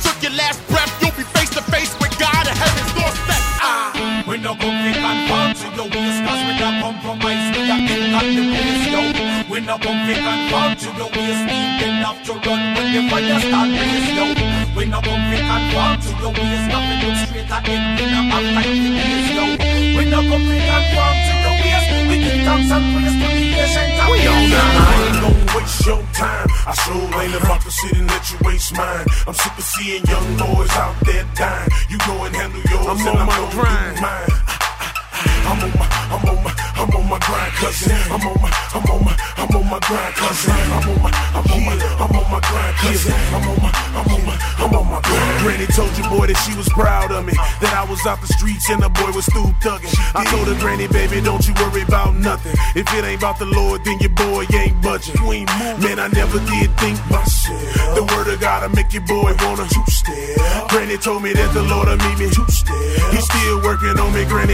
no come pick and fall to your waist, deep enough to run when the fire start blaze, yo. We no come pick and fall to your waist, nothing look straight ahead, we no have time to gaze, yo. We no come pick and fall to your waist, we give thanks and praise to the ancient of We days. on now, I ain't gon' waste your time. I sure ain't about to sit and let you waste mine. I'm sick of seeing young boys out there dying. You go and handle yours, I'm and on I'm my gon' grind. do mine. I'm on my, I'm on my, I'm on my grind, cousin. I'm on my, I'm on my, I'm on my grind, cousin. I'm on my, I'm on my, I'm on my grind, cousin. I'm on my, I'm on my, I'm on my grind. Granny told your boy that she was proud of me, that I was out the streets and the boy was through thugging. I told her, Granny, baby, don't you worry about nothing. If it ain't about the Lord, then your boy ain't budging. You ain't moving. Man, I never did think myself. The word of God will make your boy wanna you still. Granny told me that the Lord will meet me. You still. He's still working on me, Granny.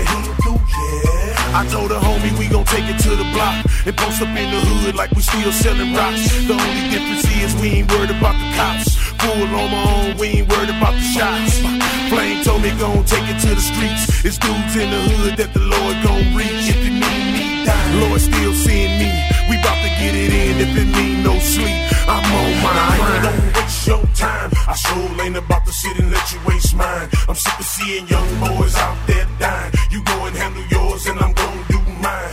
I told her, homie, we gon' take it to the block and post up in the hood like we still selling rocks. The only difference is we ain't worried about the cops. Full on my own, we ain't worried about the shots. Flame told me gon' take it to the streets. It's dudes in the hood that the Lord gon' reach. If it mean me die, Lord still seeing me. We bout to get it in if it mean no sleep. I'm on my I grind. ain't gon' waste your time. I sure ain't about to sit and let you waste mine. I'm sick of seeing young boys out there dying. You go and handle yours and I'm gon' do mine.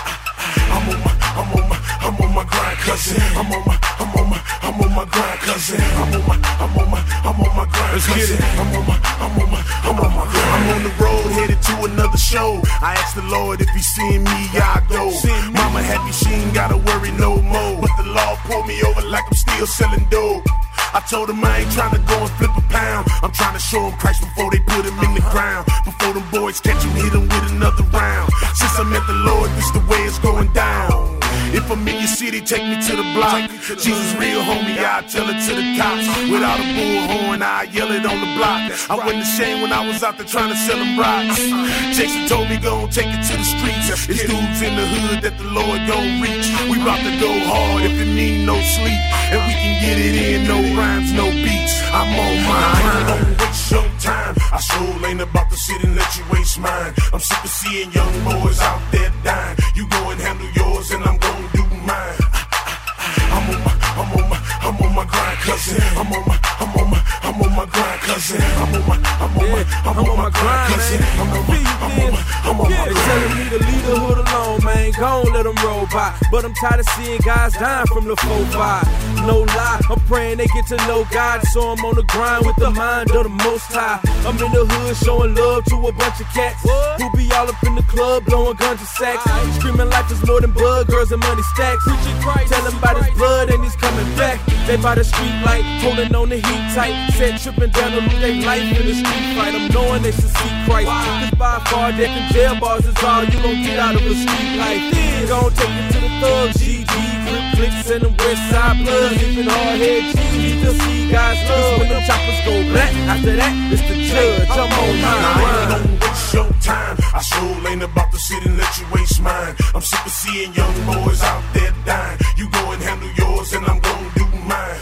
I'm on my, I'm on my, I'm on my grind, cousin. I'm on my, I'm on my, I'm on my grind, cousin. I'm on my, I'm on my, I'm on my grind, Let's get cousin. it. I'm on my, I'm on my, I'm on my grind. I'm on the road headed to another show. I asked the Lord if he seen me, I go. Mama happy she ain't gotta worry no more. But the law pulled me over like I'm still selling dope. I told him I ain't trying to go and flip a pound. I'm trying to show him Christ before they put him in the ground. Before them boys catch him, hit him with another round. Since I met the Lord, this the way it's going down. If I'm in your city, take me to the block. Jesus real homie, I tell it to the cops. Without a bullhorn, I yell it on the block. I wasn't ashamed when I was out there trying to sell them rocks. Jason told me go and take it to the streets. It's dudes in the hood that the Lord gon' reach. We bout to go hard if it mean no sleep. And we can get it in, no rhymes, no beats. I'm on my grind. I ain't gon' waste your time. I sure ain't about to sit and let you waste mine. I'm sick of seeing young boys out there dying. You go and handle yours and I'm gon' do mine. I'm on my, I'm on my, I'm on my grind, cousin. I'm on my, I'm on my, I'm on my grind, cousin. I'm on my, I'm on my, I'm on my grind, cousin. I'm on my, I'm on my, I'm on my They grind. telling me to leave the hood alone, man. Go on, let them roll by. But I'm tired of seeing guys dying from the four five. No lie, I'm praying they get to know God, so I'm on the grind with the mind of the Most High. I'm in the hood showing love to a bunch of cats who be all up in the club blowing guns and sacks, screaming life is more than blood, girls and money stacks. Tell them about his blood and he's coming back. They by the street light, holding on the heat tight, said tripping down to lose their life in the street fight. I'm knowing they should see Christ. Cause by far death and jail bars is all you gon' get out of a street life. Gon' take it to the thugs, G G, grip clicks and the west side blood. Living hard head G, need to see God's love. When them choppers go black, after that, it's the judge. I'm on my I grind. ain't gon' waste your time. I sure ain't about to sit and let you waste mine. I'm sick of seeing young boys out there dying. You go and handle yours and I'm gon' do mine.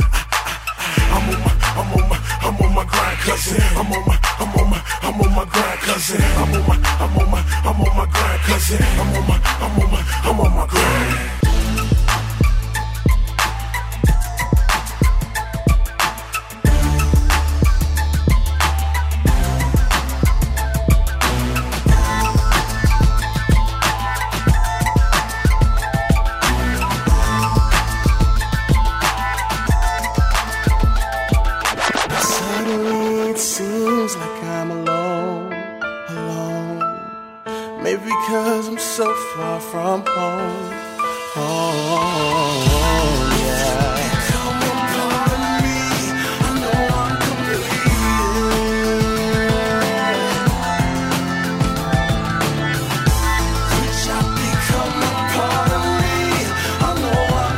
I'm on my, I'm on my, I'm on my grind, cousin. I'm on my, I'm on my, I'm on my grind, cousin. I'm on my, I'm on my, I'm on my grind, cousin. I'm on my, I'm on my, I'm on my grind. Suddenly it seems like I'm alone, alone. Maybe because I'm so far from home, home, yeah. Come on, part of me, I know I'm completed. Could you become a part of me? I know I'm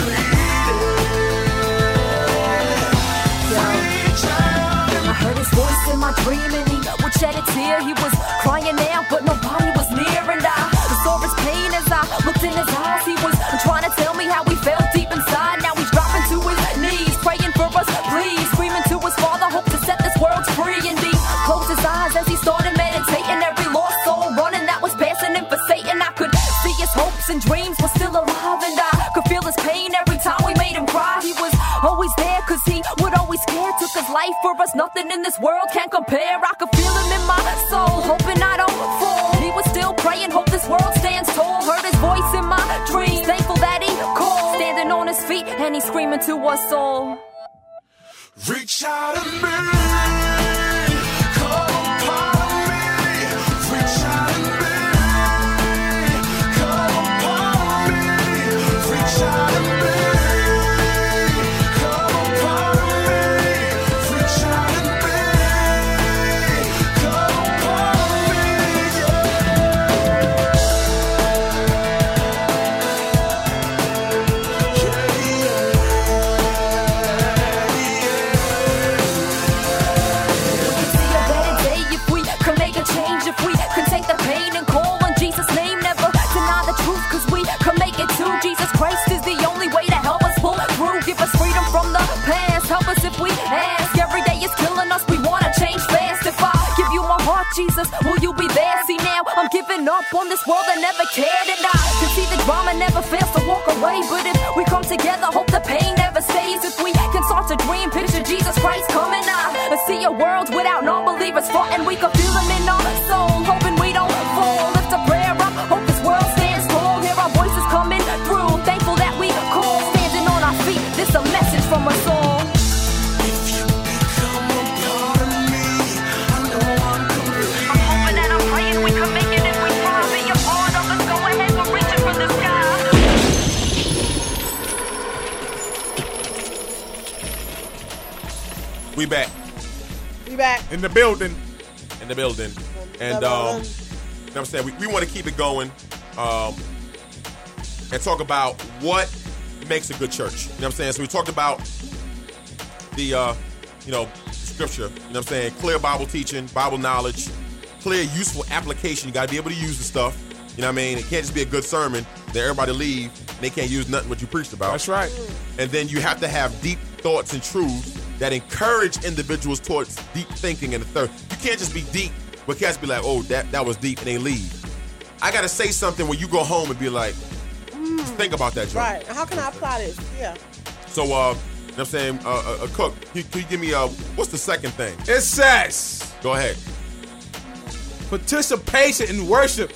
completed. I heard his voice in my dream and he would shed a tear. He was crying out, but nobody was near. And I saw his pain as I looked in his eyes. He was trying to tell me how he felt deep inside. Now he's dropping to his knees, praying for us, please. Screaming to his father, hope to set this world free. And he closed his eyes as he started meditating. Every lost soul running that was passing him for Satan. I could see his hopes and dreams dreams were still alive, and I could feel his pain every time we made him cry. He was always there, cause he would always care. Took his life for us, nothing in this world can compare. I could feel him in my soul, hoping I don't fall. He was still praying, hope this world stands tall. Heard his voice in my dreams, thankful that he called. Standing on his feet, and he's screaming to us all. Reach out and me, come upon me. Reach out and me, come upon me. Reach out and me, come upon me. Reach out and me, come upon me. Jesus Christ is the only way to help us pull through. Give us freedom from the past. Help us if we ask. Every day is killing us. We wanna change fast. If I give you my heart, Jesus, will you be there? See now, I'm giving up on this world that never cared, and I can see the drama never fails to walk away. But if we come together, hope the pain never stays. If we can start to dream, picture Jesus Christ coming, I see a world without non-believers fighting. We can feel him in our soul, hoping we don't fall. Lift a prayer up, hope this world stands tall. Hear our voices coming through, thankful that we call. Standing on our feet, this a message from us all. If you become a part of me, I know I'm complete. I'm hoping that I'm praying we can make it if we try. Be a part of us, go ahead, we're reaching for the sky. We back. We back. In the building. In the building. And, um, you know what I'm saying? We, we want to keep it going um, and talk about what makes a good church. You know what I'm saying? So we talked about the, uh, you know, scripture. You know what I'm saying? Clear Bible teaching, Bible knowledge, clear, useful application. You got to be able to use the stuff. You know what I mean? It can't just be a good sermon that everybody leave and they can't use nothing what you preached about. That's right. And then you have to have deep thoughts and truths that encourage individuals towards deep thinking and the third. You can't just be deep, but cats be like, oh, that, that was deep, and they leave. I got to say something when you go home and be like, mm, think about that, Joe. Right. How can I apply this? Yeah. So, uh, you know what I'm saying, uh, uh, uh, Cook, can, can you give me, uh, what's the second thing? It says, go ahead. Participation in worship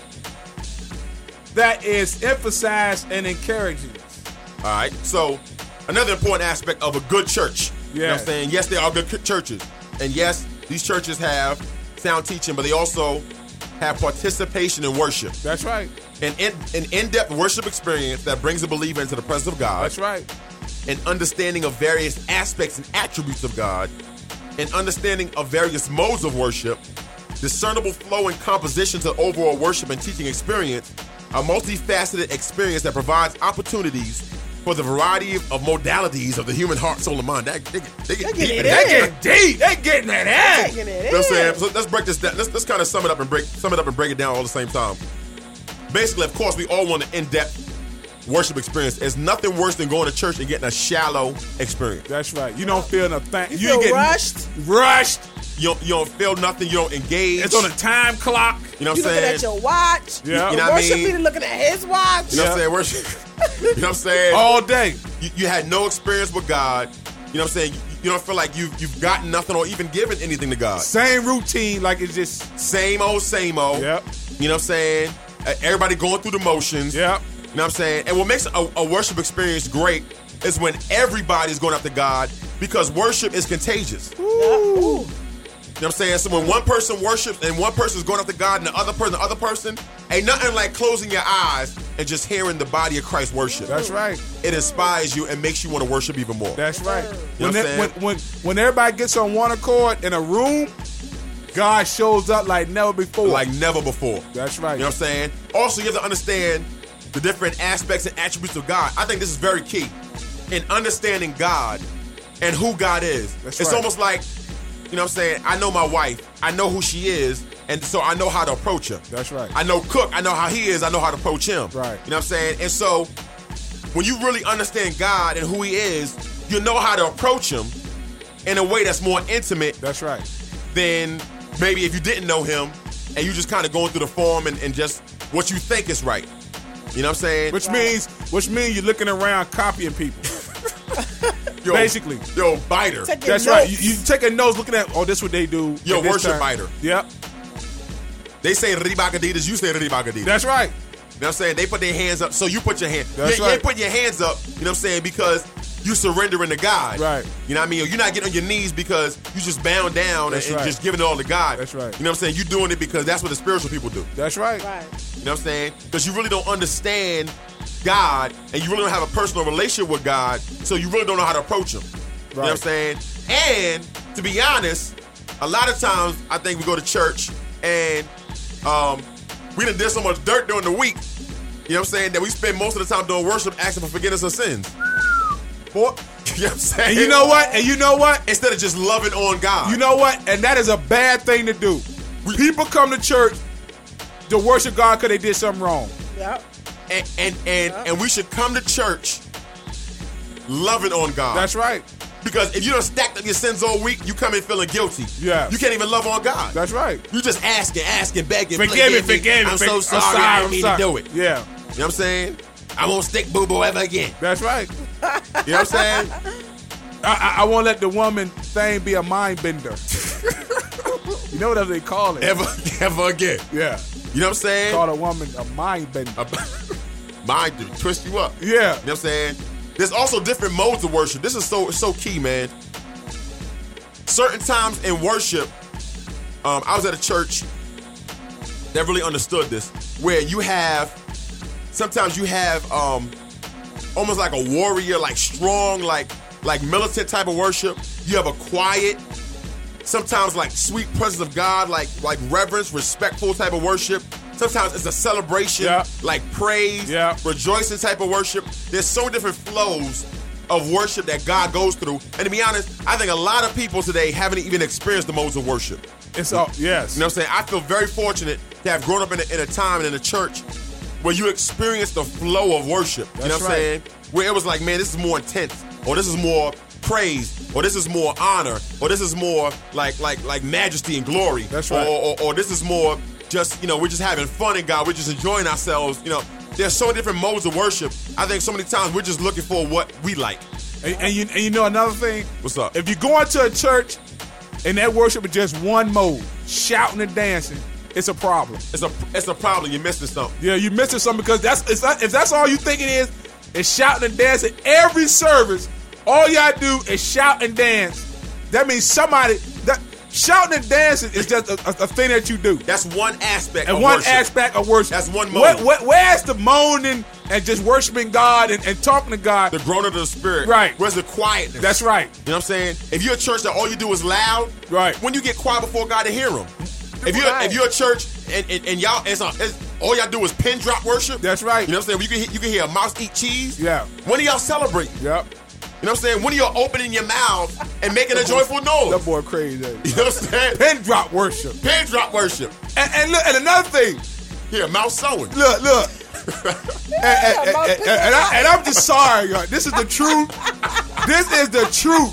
that is emphasized and encouraging. All right. So, another important aspect of a good church. You know what I'm saying? Yes, they are good churches. And yes, these churches have sound teaching, but they also have participation in worship. That's right. An, in, an in-depth worship experience that brings a believer into the presence of God. That's right. An understanding of various aspects and attributes of God. An understanding of various modes of worship. Discernible flow and composition to overall worship and teaching experience. A multifaceted experience that provides opportunities for the variety of, of modalities of the human heart, soul, and mind. They, they, they get deep. They get deep. They getting that ass. Taking it You know what I'm saying? So let's break this down. Let's, let's kind of sum it up and break sum it up and break it down all at the same time. Basically, of course, we all want an in-depth worship experience. There's nothing worse than going to church and getting a shallow experience. That's right. You don't feel nothing. You, you feel rushed. Rushed. You don't, you don't feel nothing. You don't engage. It's on a time clock. You know what I'm you saying? looking at your watch. Yeah. You know what I worship mean? leader looking at his watch. You know what I'm saying? Worship. You know what I'm saying? All day. You, you had no experience with God. You know what I'm saying? You, you don't feel like you've, you've gotten nothing or even given anything to God. Same routine, like it's just... Same old, same old. Yep. You know what I'm saying? Uh, everybody going through the motions. Yep. You know what I'm saying? And what makes a, a worship experience great is when everybody's going after God, because worship is contagious. Ooh. Ooh. You know what I'm saying? So when one person worships and one person's going after God and the other person, the other person, ain't nothing like closing your eyes and just hearing the body of Christ worship. That's right. It inspires you and makes you want to worship even more. That's right. You know When, what I'm they- saying? when, when, when everybody gets on one accord in a room, God shows up like never before. Like never before. That's right. You know what I'm saying? Also, you have to understand the different aspects and attributes of God. I think this is very key in understanding God and who God is. That's it's right. almost like, you know what I'm saying? I know my wife. I know who she is. And so I know how to approach her. That's right. I know Cook. I know how he is. I know how to approach him. Right. You know what I'm saying? And so when you really understand God and who he is, you know how to approach him in a way that's more intimate. That's right. Than maybe if you didn't know him and you just kind of going through the form and, and just what you think is right. You know You know what I'm saying? Which means, which means you're looking around copying people. Yo, Basically. Yo, biter. Taking That's notes. right. You, you taking notes, looking at, oh, this what they do. Yo, at this worship time. biter. Yep. They say Reebok Adidas, you say Reebok Adidas. That's right. You know what I'm saying? They put their hands up, so you put your hand. That's you, you ain't right. putting your hands up, you know what I'm saying, because you surrendering to God. Right. You know what I mean? Or you're not getting on your knees because you just bound down and, That's and right. just giving it all to God. That's right. You know what I'm saying? You're doing it because that's what the spiritual people do. That's right. Right. You know what I'm saying? Because you really don't understand God and you really don't have a personal relationship with God, so you really don't know how to approach Him. You know what I'm saying? And to be honest, a lot of times I think we go to church and um, we done did so much dirt during the week, you know what I'm saying, that we spend most of the time doing worship asking for forgiveness of sins. Boy, you know what I'm saying? And you know what? And you know what? Instead of just loving on God. You know what? And that is a bad thing to do. People come to church to worship God because they did something wrong. Yep. And and and, Yep. and we should come to church loving on God. That's right. Because if you don't stacked up your sins all week, you come in feeling guilty. Yeah. You can't even love on God. That's right. You just asking, asking, begging. Forgive me, "Please forgive me. I'm forg- so sorry. I'm sorry. I I'm didn't mean sorry. to do it. Yeah. You know what I'm saying? I won't stick boo boo ever again. That's right. You know what I'm saying? I, I, I won't let the woman thing be a mind bender. You know what else they call it? Ever, ever again. Yeah. You know what I'm saying? Call a woman a mind bender. Mind dude, twist you up. Yeah. You know what I'm saying? There's also different modes of worship. This is so so key, man. Certain times in worship, um, I was at a church that really understood this, where you have, sometimes you have um, almost like a warrior, like strong, like like militant type of worship. You have a quiet, sometimes like sweet presence of God, like like reverence, respectful type of worship. Sometimes it's a celebration, Yeah. like praise, Yeah. rejoicing type of worship. There's so different flows of worship that God goes through. And to be honest, I think a lot of people today haven't even experienced the modes of worship. It's all, yes. You know what I'm saying? I feel very fortunate to have grown up in a, in a time and in a church where you experience the flow of worship. You know That's what I'm right. saying? Where it was like, man, this is more intense, or this is more praise, or this is more honor, or this is more like like like majesty and glory. That's right. Or, or, or this is more just, you know, we're just having fun in God. We're just enjoying ourselves. You know, there's so many different modes of worship. I think so many times we're just looking for what we like. And, and you and you know another thing? What's up? If you go into a church and that worship is just one mode, shouting and dancing, it's a problem. It's a it's a problem. You're missing something. Yeah, you're missing something because that's it's not, if that's all you think it is, is shouting and dancing every service. All y'all do is shout and dance. That means somebody that shouting and dancing is just a, a, a thing that you do. That's one aspect And of one worship. aspect of worship. That's one mode. Where, where, where's the moaning and just worshiping God and, and talking to God? The groaning of the spirit. Right. Where's the quietness? That's right. You know what I'm saying? If you're a church that all you do is loud, right? When you get quiet before God to hear Him. If you're Right. if you're a church and, and, and y'all it's, a, it's all y'all do is pin drop worship. That's right. You know what I'm saying? You can hear- you can hear a mouse eat cheese. Yeah. When are y'all celebrating? Yep. You know what I'm saying? When are y'all opening your mouth and making a joyful noise? That boy crazy. You know what I'm saying? Pin drop worship. Pin drop worship. And, and look, and another thing. Here, mouth sewing. Look, look. and, and, and, and, and, I, and I'm just sorry, y'all. This is the truth. This is the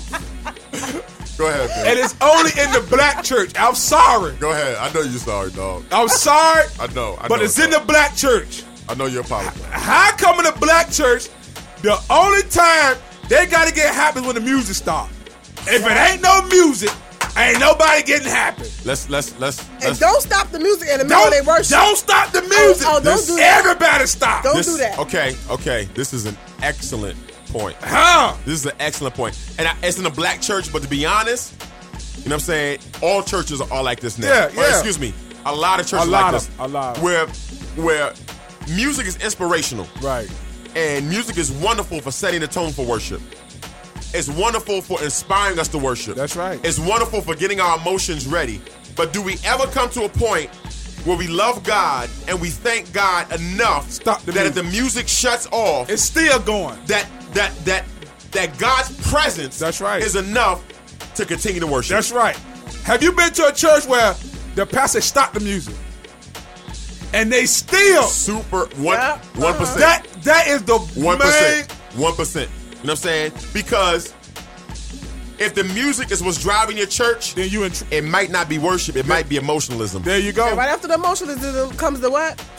truth. Go ahead, man. And it's only in the black church. I'm sorry. Go ahead. I know you're sorry, dog. I'm sorry. I know. I but know it's in the black church. I know you're apologizing. How come in the black church, the only time they got to get happy is when the music starts? If it ain't no music, ain't nobody getting happy. Let's let's let's. And let's don't stop the music in the middle of Don't, their worship. don't stop the music. Oh, oh, don't This- do that. Everybody stop. Don't this- do that. Okay, okay. This is an excellent point. Huh? This is an excellent point. And I, it's in a black church, but to be honest, you know what I'm saying? All churches are like this now. Yeah, Or, yeah. excuse me. A lot of churches A lot like of- this. a lot of- Where, where music is inspirational. Right. And music is wonderful for setting the tone for worship. It's wonderful for inspiring us to worship. That's right. It's wonderful for getting our emotions ready. But do we ever come to a point where we love God and we thank God enough Stop the that if music. the music shuts off, It's still going. that that that that God's presence That's right. is enough to continue to worship? That's right. Have you been to a church where the pastor stopped the music and they still super one Yeah. one percent. that that is the One main percent. One percent. You know what I'm saying? Because if the music is what's driving your church, then you in tr- it might not be worship. It might be emotionalism. there you go. And right after the emotionalism comes the what?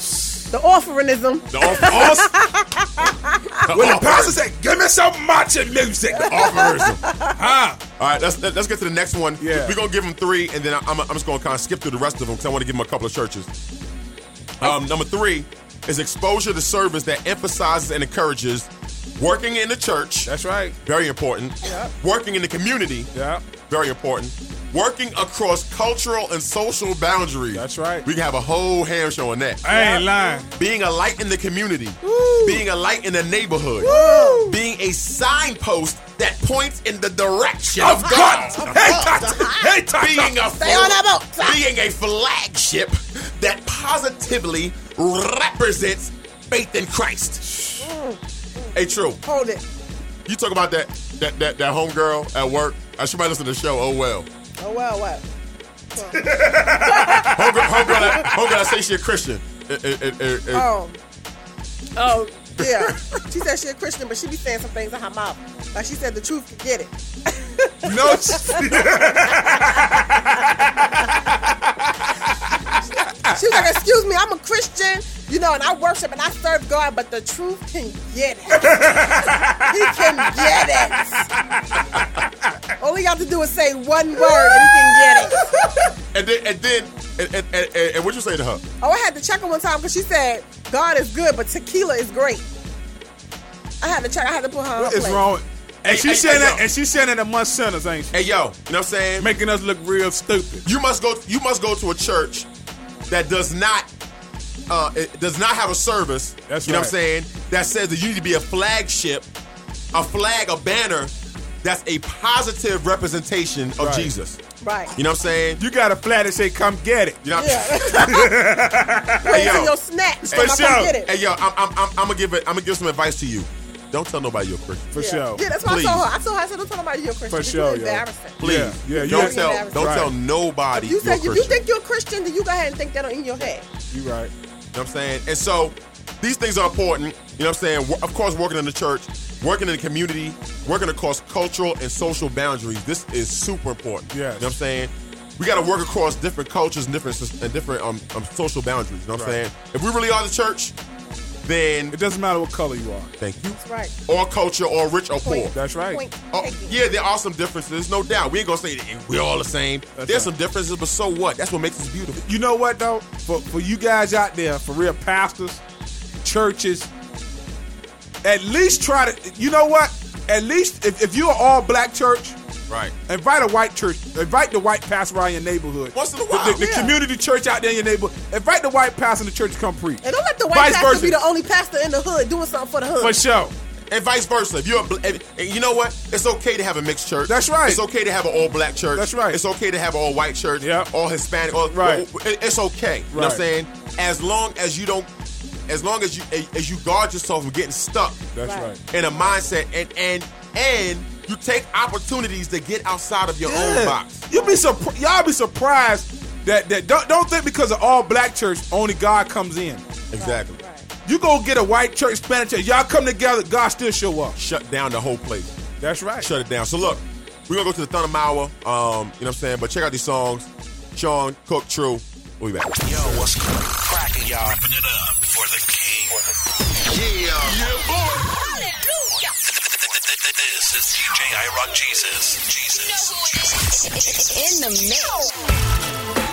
The offeringism. The offeringism. When the pastor said, give me some marching music. The offeringism. Huh? All right, let's let's get to the next one. Yeah. We're going to give them three, and then I'm, I'm just going to kind of skip through the rest of them because I want to give them a couple of churches. Um, number three is exposure to service that emphasizes and encourages working in the church. That's right. Very important. Yep. Working in the community. Yeah. Very important. Working across cultural and social boundaries. That's right. We can have a whole ham show on that. I ain't lying. Being a light in the community. Woo. Being a light in the neighborhood. Woo. Being a signpost that points in the direction Of of God. God. Hey, Tata. Hey, Tata. Being a Stay on that boat. being a flagship that positively represents faith in Christ. Mm. Hey, true. Hold it. You talk about that that that, that homegirl at work. I should might listen to the show. Oh well. Oh, well, what? homegirl, homegirl, that, homegirl that say she a Christian. It, it, it, it, it. Oh. Oh, yeah. She said she a Christian, but she be saying some things in her mouth. Like she said the truth can get it. No. She was like, excuse me, I'm a Christian, you know, and I worship and I serve God, but the truth can get it. He can get it. All you have to do is say one word and he can get it. And then, and then, and, and, and, and what you say to her? Oh, I had to check her one time because she said, God is good, but tequila is great. I had to check, I had to put her on What her is plate. wrong with And Hey, she hey, saying hey, that, yo. and she saying that amongst sinners, ain't she? Hey, yo, you know what I'm saying? Making us look real stupid. You must go. You must go to a church that does not, uh, it does not have a service. That's you know right. what I'm saying? That says that you need to be a flagship, a flag, a banner. That's a positive representation of Right. Jesus. Right. You know what I'm saying? You got a flag that say, "Come get it." You know. Yeah. Hey, Put yo. your snacks. For and I'm sure. gonna get it. Hey yo, I'm I'm I'm, I'm gonna give it. I'm gonna give some advice to you. Don't tell nobody you're a Christian. For yeah. sure. Yeah, that's what Please. I told her. I told her, I said, don't tell nobody you're a Christian. For It's sure, yo. embarrassing. Please, Yeah, yeah, you don't ain't- tell. embarrassing. Don't Right. tell nobody If you, you're a say, if you Christian. think you're a Christian, then you go ahead and think that in your head. You right. You know what I'm saying? And so these things are important. You know what I'm saying? Wo- Of course, working in the church, working in the community, working across cultural and social boundaries. This is super important. Yes. You know what I'm saying? We got to work across different cultures and different sys- and different um, um, social boundaries. You know what I'm Right. saying? If we really are the church, then It doesn't matter what color you are. thank you. That's right. Or culture, or rich or poor. Point. That's right. Point. Oh, Thank you. yeah, there are some differences, no doubt. We ain't gonna say that we're all the same. That's There's right. some differences, but so what? That's what makes us beautiful. You know what though? For for you guys out there, for real pastors, churches, at least try to. You know what? At least if, if you're an all black church, Right. invite a white church. Invite the white pastor around your neighborhood. Once in a The- while, the, the yeah. community church out there in your neighborhood. Invite the white pastor in the church to come preach. And don't let the white Vice pastor versa. be the only pastor in the hood doing something for the hood. For sure. And vice versa. If you're a, bl- and and you know what? It's okay to have a mixed church. That's right. It's okay to have an all black church. That's right. It's okay to have an all white church. Yep. All Hispanic. All, Right. it- It's okay. You know what I'm Right. saying? As long as you don't, as long as you as you guard yourself from getting stuck That's Right. right. in a mindset, and and and you take opportunities to get outside of your own box. You be surprised. Y'all be surprised that that don't don't think because of all black church only God comes in. Exactly. Right. You go get a white church, Spanish church. Y'all come together, God still show up. Shut down the whole place. That's right. Shut it down. So look, we're gonna go to the Thunder Hour. Um, you know what I'm saying? But check out these songs. Sean, Cook, True. We'll be back. Yo, what's cracking, y'all? Ripping it up for the king. Yeah. Yeah, boy. This is D J I Rock Jesus. Jesus. Jesus. In the mix.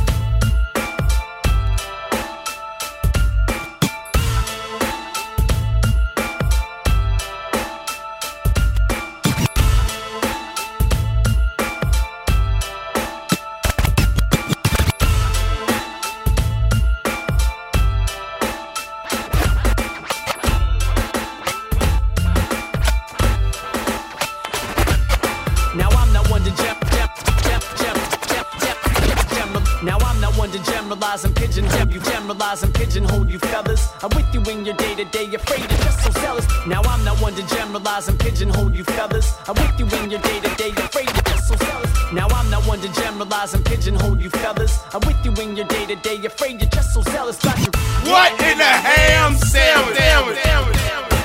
Now I'm not one to gem, gem, gem, gem, gem, gem, general. Now I'm not one to generalize and pigeon gem. You generalize and pigeonhole you fellas. I'm with you in your day to day, afraid of just so zealous. Now I'm not one to generalize and pigeonhole you fellas. I'm with you in your day to day, afraid of just so zealous. Now I'm not one to generalize and pigeonhole you fellas. I'm with you in your day to day, afraid you're just so zealous. Got you. What in the ham sandwich? Damn it, damn it, damn it.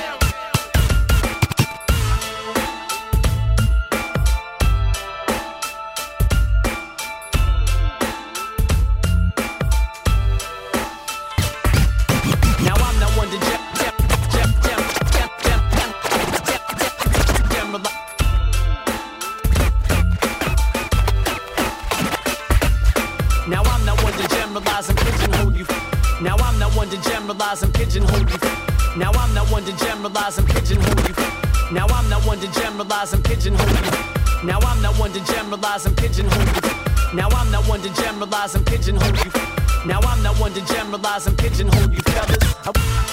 pigeonhole you. Now I'm not one to generalize and pigeonhole you. Now I'm not one to generalize and pigeonhole you. Now I'm not one to generalize and pigeonhole you. Now I'm not one to generalize and pigeonhole you. Now I'm not one to generalize and pigeonhole you, fellas. I-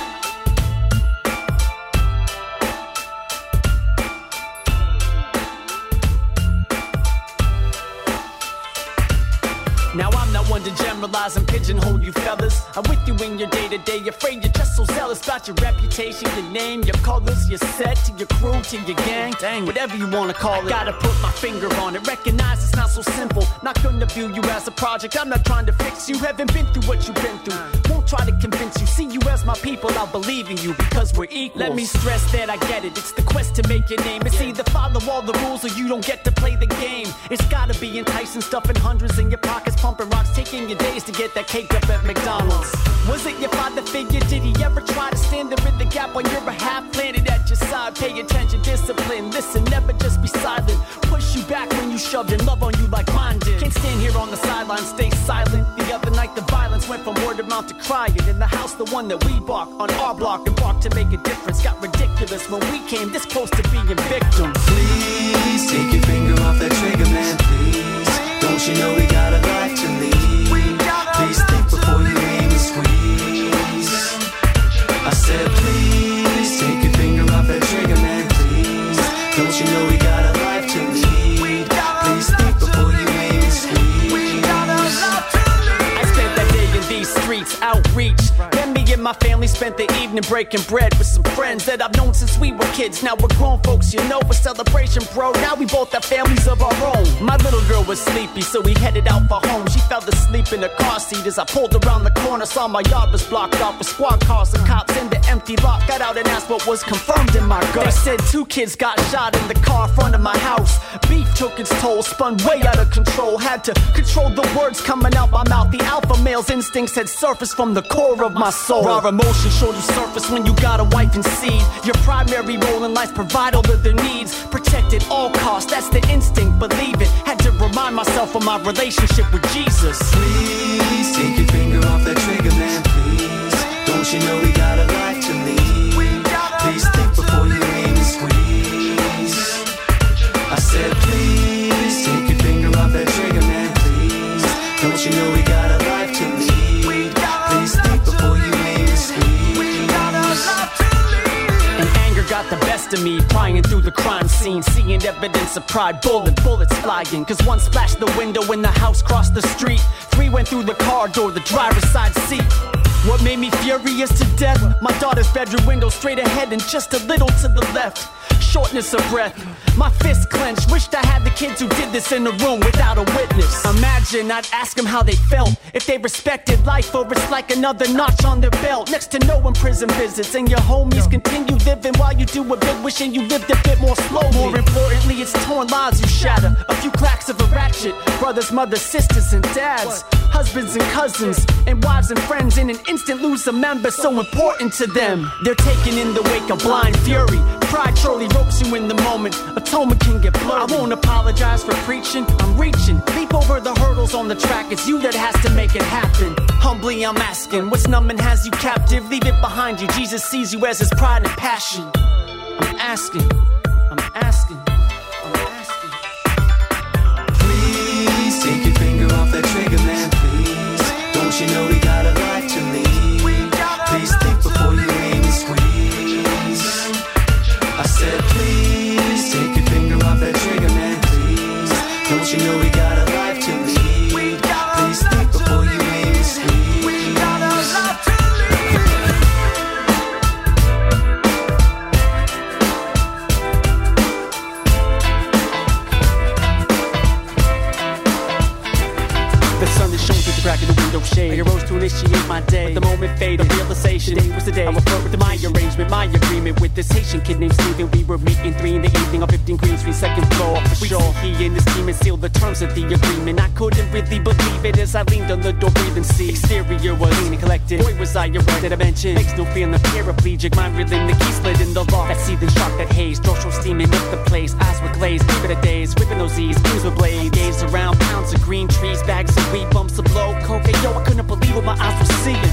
Now I'm not one to generalize and pigeonhole you fellas. I'm with you in your day-to-day, afraid you're just so zealous about your reputation, your name, your colors, your set, to your crew, to your gang. Dang, whatever you wanna call it. Gotta put my finger on it, recognize it's not so simple. Not gonna view you as a project, I'm not trying to fix you. Haven't been through what you've been through. Won't try to convince you, see you as my people, I'll believe in you because we're equals. Let me stress that I get it, it's the quest to make your name. It's either follow all the rules or you don't get to play the game. It's gotta be enticing, stuffing hundreds in your pockets, pumping rocks, taking your days to get that cake up at McDonald's. Was it your father figure? Did he ever try to stand there in the gap on your behalf? Planted at your side, pay attention, discipline. Listen, never just be silent. Push you back when you shoved and love on you like mine did. Can't stand here on the sideline, stay silent. The other night the violence went from word of mouth to crying. In the house, the one that we bark on our block and bark to make a difference. Got ridiculous when we came this close to being victims. Please take your finger off that trigger, man, please. Don't you know we got a life to lead? Please think before you aim and squeeze. I said please take your finger off that trigger, man, please. Don't you know we got a life to lead? Please think before you aim and squeeze. I spent that day in these streets, outreach. Then me and my family spent the evening breaking bread with some friends that I've known since we were kids. Now we're grown folks, you know, a celebration, bro. Now we both have families of our own. My little girl was sleepy, so we headed out for home. She fell asleep in the car seat as I pulled around the corner. Saw my yard was blocked off with squad cars and cops in the empty lot. Got out and asked what was confirmed in my gut. They said two kids got shot in the car in front of my house. Beef took its toll, spun way out of control. Had to control the words coming out my mouth. The alpha male's instincts had surfaced from the core of my soul. Raw emotions sure to surface when you got a wife and seed. Your primary role in life, provide all of their needs. Protect at all costs, that's the instinct, believe it. Had to remind myself of my relationship with Jesus. Please take your finger off that trigger, man, please. Don't you know we got a life to lead? Please think before you aim and squeeze. I said please take your finger off that trigger, man, please. Don't you know we got a life to lead? Please think before you aim and squeeze. And anger got the best of me, prying through the crime scene, seeing evidence of pride, bullet, bullets flying. Cause one splashed the window when the house crossed the street. Three went through the car door, the driver's side seat. What made me furious to death? My daughter's bedroom window straight ahead and just a little to the left. Shortness of breath, my fist clenched. Wished I had the kids who did this in the room without a witness. Imagine I'd ask them how they felt, if they respected life or it's like another notch on their belt. Next to no in prison visits and your homies continue living while you do a bit, wishing you lived a bit more slowly. More importantly, it's torn lives you shatter. A few cracks of a ratchet, brothers, mothers, sisters and dads, husbands and cousins, and wives and friends in an instant lose a member so important to them. They're taken in the wake of blind fury. Pride surely ropes you in the moment. Atonement can get blurry. I won't apologize for preaching, I'm reaching. Leap over the hurdles on the track, it's you that has to make it happen. Humbly I'm asking, what's numbing has you captive? Leave it behind you, Jesus sees you as his pride and passion. I'm asking, I'm asking, I'm asking. Please take your finger off that trigger, man, please. Don't you know we got a life to lead? Please think before you aim and squeeze. I said please take your finger off that trigger, man, please. Don't you know we got a life to lead? Please think before you aim and squeeze. We got a life to The sun is shown through the crack of the window shade. I arose to initiate my day, but the moment faded. The realization, today was the day. I refer with my arrangement, my agreement with this Haitian kid named Steven. We were meeting three in the evening on fifteen Green Street, second floor for sure. He and his team and sealed the terms of the agreement. I couldn't really believe it as I leaned on the door, breathing see. Exterior was clean and collected. Boy, was I erect. Did I mention? Makes no feeling paraplegic. Mind reeling, the key slid in the lock. That seething shock, that haze. Dorsal steaming up the place. Eyes were glazed. Give it a daze. Whipping those E's. Beams with blades. Gaze around. Pounds of green trees. Bags of weed. Bumps of blow. Coke. Yo, I couldn't believe what my eyes were seeing.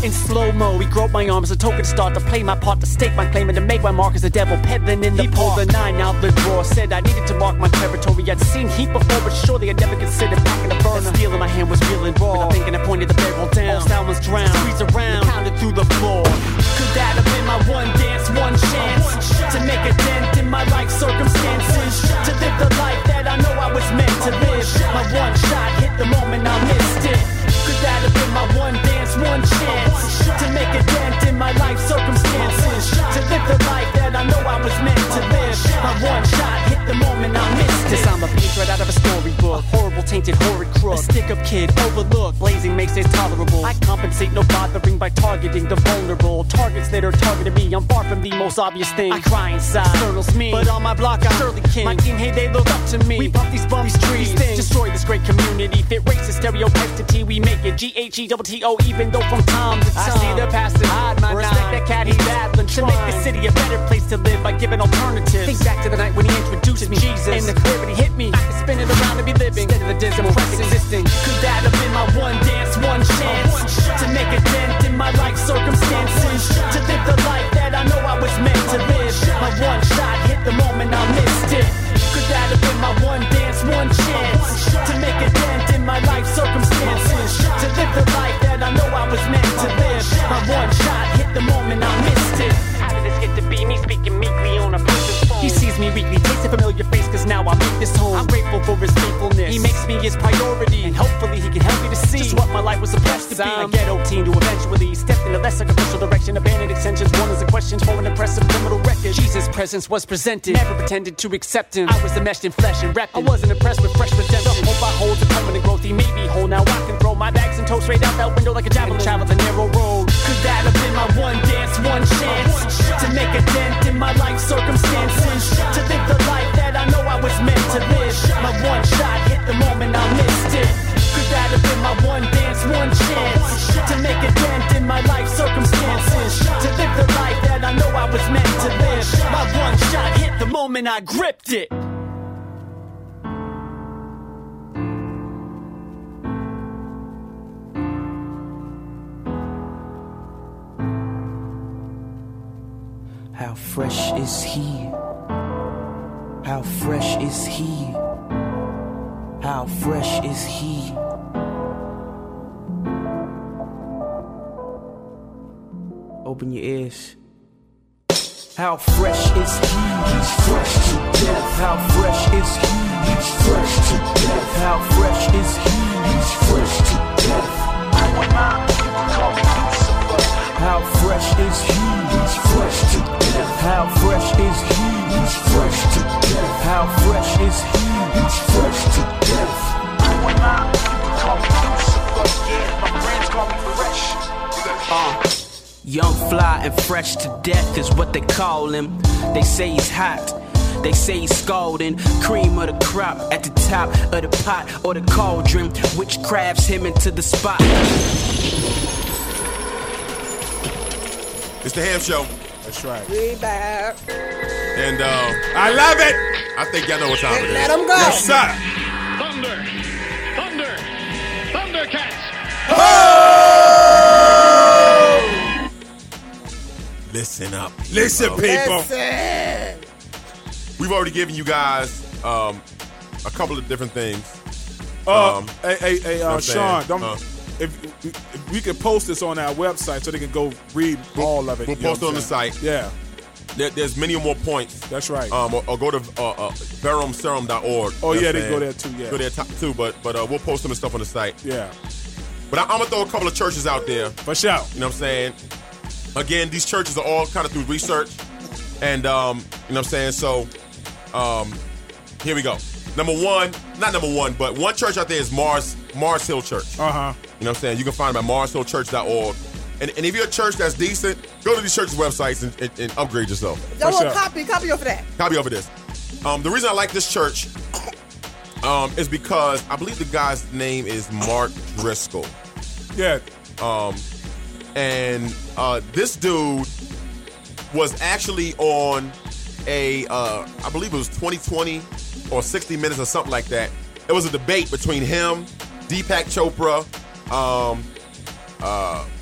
in slow-mo. He groped my arm as a token to start to play my part, to stake my claim and to make my mark as a devil peddling in the He pulled the nine out the drawer, said I needed to mark my territory. I'd seen heat before, but surely I'd never considered packing a burner. That steel in my hand was real and raw. Without thinking, I pointed the barrel down. All sound was drowned. Squeeze around, pounded through the floor. Could that have been my one dance, one chance to make a dent in my life circumstances? To live the life that I know I was meant to live. My one shot hit the moment I missed it. Could that have been my one dance, one chance to make a dent in my life circumstances? To live the life that I know I was meant to live. My one shot hit the moment I missed it. I'm a page right out of a storybook. Horrible, tainted, horrid crook. A stick-up kid, overlooked. Blazing makes it tolerable. I compensate no bothering by targeting the vulnerable. Targets that are targeting me, I'm far from the most obvious thing. I cry inside, externals me, but on my block I'm Shirley King. My team, hey, they look up to me. We bump these bums, these trees, these things. Destroy this great community. Fit racist stereotypes to T, we make it G H E T T O. Even though from time to time I see the past and hide my respect nine. That cat he's battling to make the city a better place to live by giving alternatives. Think back to the night when he introduced me, Jesus, and the clarity hit me. I could spin it around and be living instead of the dismal existing. Could that have been my one dance, one chance to make a dent in my life circumstances? To live the life that I know I was meant to live. My one shot hit the moment I missed it. Could that have been my one dance, one chance to make a dent in my life circumstances? To live the life that I know I was meant to live. My one shot hit the moment I missed it. How did this get to be me speaking meekly on a person's phone? He sees me weekly, takes a familiar face cause now I make this home. I'm grateful for his faithfulness. He makes me his priority, and hopefully he can help me to see just what my life was supposed to be. A ghetto teen to eventually step in a less sacrificial direction. Abandoned extensions, one is a question for an impressive criminal record. Jesus' presence was presented, never pretended to accept him. I was enmeshed in flesh and repped. I wasn't impressed with fresh redemption. The hope I hold to permanent growth, he made me whole. Now I can throw my bags and toes straight out that window like a javelin. Travel the narrow road. Could that have been my one dance, one chance to make a dent in my life circumstances? To live the life that I know I was meant to live. My one shot hit the moment I missed it. Could that have been my one dance, one chance to make a dent in my life circumstances? To live the life that I know I was meant to live. My one shot hit the moment I gripped it. How fresh is he? How fresh is he? How fresh is he? Open your ears. How fresh is he? He's fresh to death. How fresh is he? He's fresh to death. How fresh is he? He's fresh to death. How fresh is he? He's fresh to death. How fresh is he? He's fresh to death. How fresh is he? He's fresh to death. Uh, young, fly, and fresh to death is what they call him. They say he's hot. They say he's scalding, cream of the crop at the top of the pot or the cauldron, which crabs him into the spot. It's the Ham Show. That's right. We back. And uh, I love it. I think y'all know what time it is. Let him go. Yes, sir. Thunder, thunder, Thundercats. Oh! Listen up. Listen, people. Listen. We've already given you guys um, a couple of different things. Uh, um, hey, hey, hey, uh, Sean, don't. Uh, If, if we can post this on our website so they can go read we'll, all of it. We'll post it on the site. Yeah. There, there's many more points. That's right. Um, or, or go to uh, uh, verum serum dot org. Oh, yeah, they saying? go there too, yeah. Go there t- too, but but uh, we'll post some of the stuff on the site. Yeah. But I, I'm going to throw a couple of churches out there. For sure. You know what I'm saying? Again, these churches are all kind of through research. And, um, you know what I'm saying? So, um, here we go. Number one, not number one, but one church out there is Mars Mars Hill Church. Uh-huh. You know what I'm saying? You can find them at mars hill church dot org. And, and if you're a church that's decent, go to these churches' websites and, and, and upgrade yourself. Y'all want copy, copy over that. Copy over this. Um, the reason I like this church um, is because I believe the guy's name is Mark Driscoll. Yeah. Um, and uh, this dude was actually on a, uh, I believe it was twenty twenty or sixty minutes or something like that. It was a debate between him, Deepak Chopra, um, uh,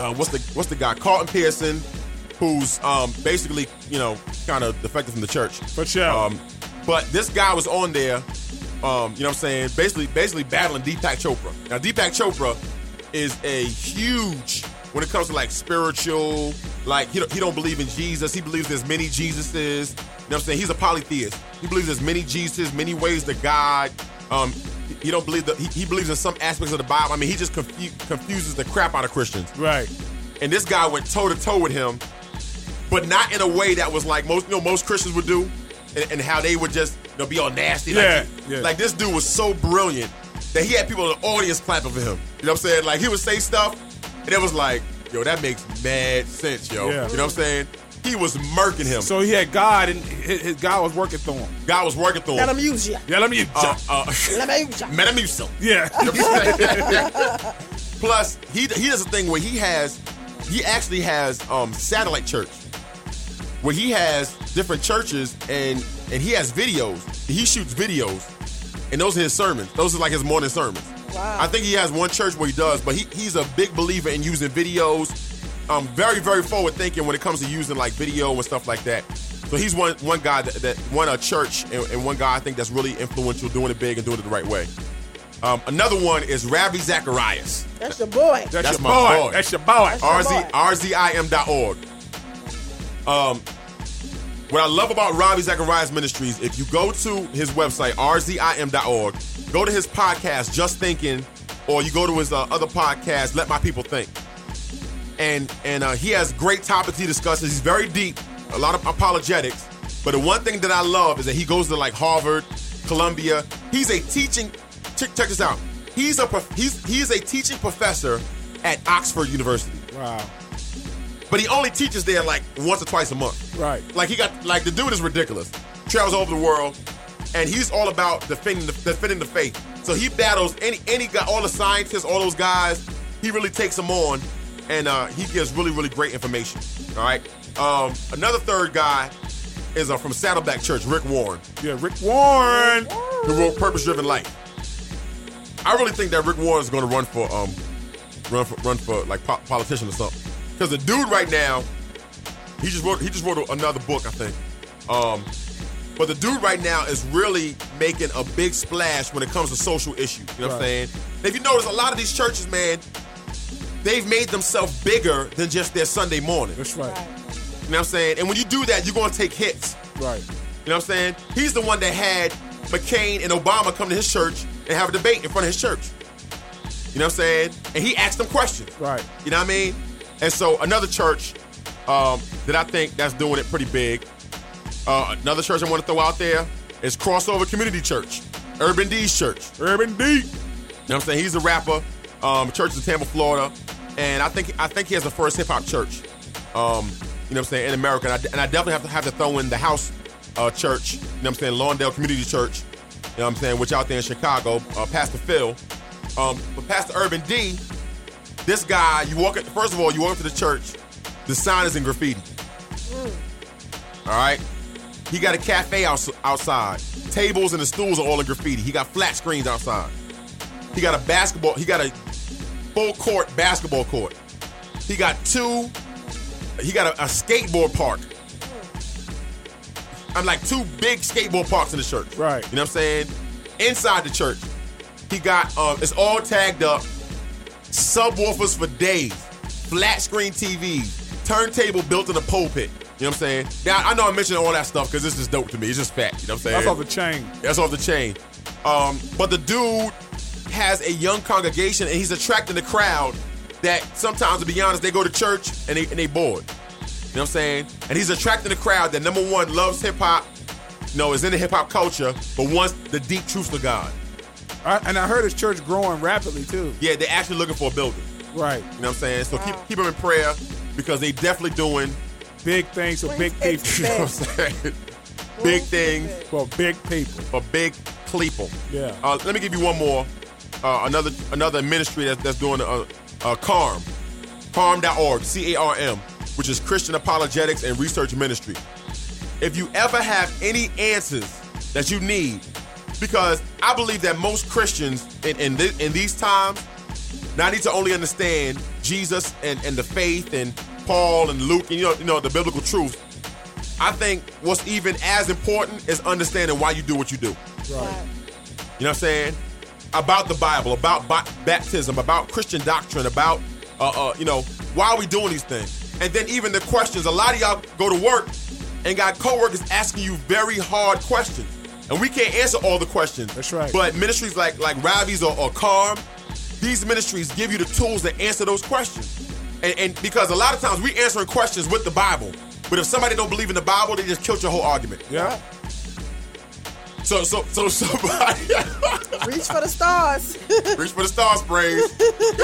uh, what's the what's the guy? Carlton Pearson, who's um, basically, you know, kind of defected from the church. For sure. Um, but this guy was on there, um, you know what I'm saying, basically basically battling Deepak Chopra. Now, Deepak Chopra is a huge, when it comes to, like, spiritual, like, he don't, he don't believe in Jesus. He believes there's many Jesuses. You know what I'm saying? He's a polytheist. He believes there's many Jesuses, many ways to God. Um, he don't believe that he, he believes in some aspects of the Bible. I mean, he just confu- confuses the crap out of Christians. Right. And this guy went toe to toe with him, but not in a way that was like most, you know, most Christians would do, and, and how they would just, you know, be all nasty. Yeah, like, yeah. Like, this dude was so brilliant that he had people in the audience clapping for him. You know what I'm saying? Like, he would say stuff, and it was like, yo, that makes mad sense, yo. Yeah. You know what I'm saying? He was murking him. So he had God, and his, his God was working through him. God was working through him. Let him use you. Yeah, let me use you. Uh, uh, Let me use you. Metamucil. Yeah. You know what I'm saying? Plus, he he does a thing where he has, he actually has um, satellite church, where he has different churches, and and he has videos. He shoots videos, and those are his sermons. Those are like his morning sermons. Wow. I think he has one church where he does, but he, he's a big believer in using videos. Um, very, very forward thinking when it comes to using like video and stuff like that. So he's one one guy that, that one a church and, and one guy I think that's really influential, doing it big and doing it the right way. Um, another one is Ravi Zacharias. That's your boy. That's, That's your my boy. boy. That's your boy. That's your R Z boy. R Z I M dot org. Um, what I love about Ravi Zacharias Ministries, if you go to his website, R Z I M dot org, go to his podcast, Just Thinking, or you go to his uh, other podcast, Let My People Think. And and uh, he has great topics he discusses. He's very deep, a lot of apologetics. But the one thing that I love is that he goes to like Harvard, Columbia. He's a teaching. Check, check this out. He's a prof- he's he is a teaching professor at Oxford University. Wow. But he only teaches there like once or twice a month. Right. Like he got like the dude is ridiculous. Travels all over the world, and he's all about defending the, defending the faith. So he battles any any guy, all the scientists, all those guys. He really takes them on. And uh, he gives really, really great information. All right. Um, another third guy is uh, from Saddleback Church, Rick Warren. Yeah, Rick Warren, who wrote Purpose Driven Life. I really think that Rick Warren is going to run for, um, run for, run for like po- politician or something. Because the dude right now, he just wrote, he just wrote another book, I think. Um, but the dude right now is really making a big splash when it comes to social issues. You know what I'm saying? And if you notice, a lot of these churches, man, they've made themselves bigger than just their Sunday morning. That's right. You know what I'm saying? And when you do that, you're going to take hits. Right. You know what I'm saying? He's the one that had McCain and Obama come to his church and have a debate in front of his church. You know what I'm saying? And he asked them questions. Right. You know what I mean? And so another church um, that I think that's doing it pretty big, uh, another church I want to throw out there is Crossover Community Church, Urban D's church. Urban D. You know what I'm saying? He's a rapper. Um, church in Tampa, Florida. And I think I think he has the first hip hop church, um, you know what I'm saying, in America. And I, and I definitely have to have to throw in the house uh, church, you know what I'm saying, Lawndale Community Church, you know what I'm saying, which out there in Chicago, uh, Pastor Phil. Um, but Pastor Urban D, this guy, you walk, at, first of all, you walk into the church, the sign is in graffiti. Mm. All right? He got a cafe out, outside. Tables and the stools are all in graffiti. He got flat screens outside. He got a basketball, he got a full court basketball court. He got two, he got a, a skateboard park. I'm like two big skateboard parks in the church. Right. You know what I'm saying? Inside the church, he got, uh, it's all tagged up, subwoofers for days, flat screen T Vs, turntable built in a pulpit. You know what I'm saying? Now, I know I'm mentioning all that stuff because this is dope to me. It's just fat. You know what I'm saying? That's off the chain. That's off the chain. Um, but the dude has a young congregation, and he's attracting the crowd that sometimes, to be honest, they go to church and they, and they bored. You know what I'm saying? And he's attracting the crowd that, number one, loves hip-hop, you know, is in the hip-hop culture, but wants the deep truths of God. I, and I heard his church growing rapidly, too. Yeah, they're actually looking for a building. Right. You know what I'm saying? So wow. keep keep them in prayer because they definitely doing big things for big people. You know what I'm saying? Big things. For big people. For big people. Yeah. Uh, let me give you one more. Uh, another another ministry that's, that's doing a, a, a C A R M. C A R M dot org. C A R M. Which is Christian Apologetics and Research Ministry. If you ever have any answers that you need, because I believe that most Christians in, in, th- in these times now need to only understand Jesus and, and the faith and Paul and Luke and you know, you know the biblical truth, I think what's even as important is understanding why you do what you do. Right. You know what I'm saying? About the Bible, about ba- baptism, about Christian doctrine, about, uh, uh, you know, why are we doing these things? And then even the questions. A lot of y'all go to work and got coworkers asking you very hard questions. And we can't answer all the questions. That's right. But ministries like like Ravi's or, or Carm, these ministries give you the tools to answer those questions. And, and because a lot of times we answering questions with the Bible. But if somebody don't believe in the Bible, they just killed your whole argument. Yeah. So so so somebody reach for the stars. Reach for the stars, praise.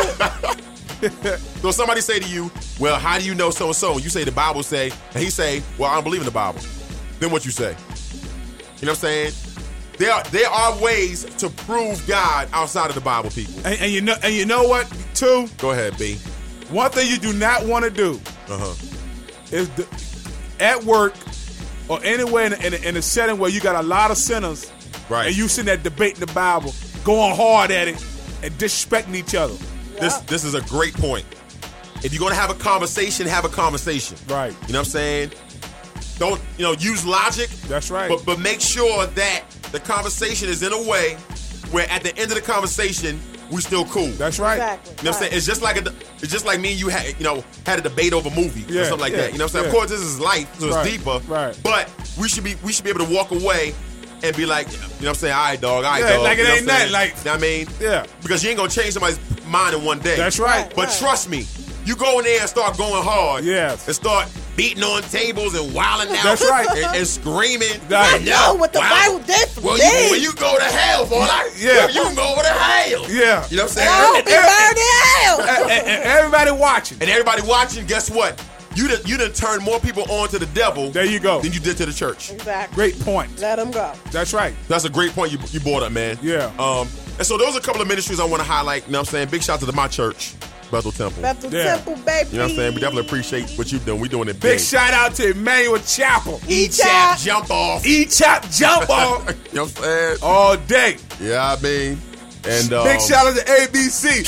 So somebody say to you, well, how do you know so and so? And you say the Bible say, and he say, well, I don't believe in the Bible. Then what you say? You know what I'm saying? There are, there are ways to prove God outside of the Bible, people. And, and you know, and you know what, too? Go ahead, B. One thing you do not want to do uh-huh. is the, at work or anywhere in, in, in a setting where you got a lot of sinners, right? And you sitting there debating the Bible, going hard at it, and disrespecting each other. Yeah. This this is a great point. If you're gonna have a conversation, have a conversation. Right. You know what I'm saying? Don't you know? Use logic. That's right. But but make sure that the conversation is in a way where at the end of the conversation we still cool. That's right. Exactly. You know what I'm saying? It's just like a, it's just like me and you had you know had a debate over a movie Yeah, or something like yeah, that. You know what I'm saying? yeah. Of course, this is life, so it's Right, deeper. right. But we should be we should be able to walk away and be like, you know what I'm saying? All right, dog. All right, Yeah, dog. like it You know ain't what I'm nothing, saying? like- You know what I mean? Yeah. Because you ain't gonna change somebody's mind in one day. That's right. But Right. trust me, you go in there and start going hard. Yes. And start beating on tables and wilding out. That's right. And, and screaming. Right. I know what the Bible did for Well, me. you, well, you go to hell, boy. Like, Yeah. well, you can go over to hell. Yeah. You know what I'm And I saying? hope he burned in hell. and, and- and everybody watching. And everybody watching, guess what? You done, you done turned more people on to the devil There you go. than you did to the church. Exactly. Great point. Let him go. That's right. That's a great point you, you brought up, man. Yeah. Um, and so those are a couple of ministries I want to highlight. You know what I'm saying? Big shout out to my church, Bethel Temple. Bethel Yeah. Temple, baby. You know what I'm saying? We definitely appreciate what you're doing. We're doing it Big big. shout out to Emmanuel Chapel. E-Chap, jump off. E-Chap jump off You know what I'm saying? all day. Yeah, I mean. And um, Big shout out to A B C.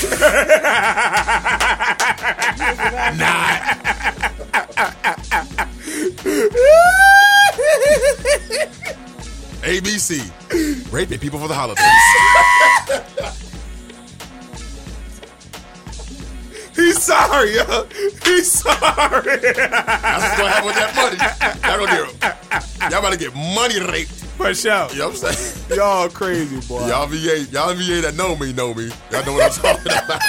A B C. Raping people for the holidays. He's sorry, yo. He's sorry. That's what's gonna happen with that money. Y'all gonna get, y'all about to get money raped. For sure. You know what I'm saying? Y'all crazy, boy. Y'all V A, y'all V A that know me, know me. Y'all know what I'm talking about.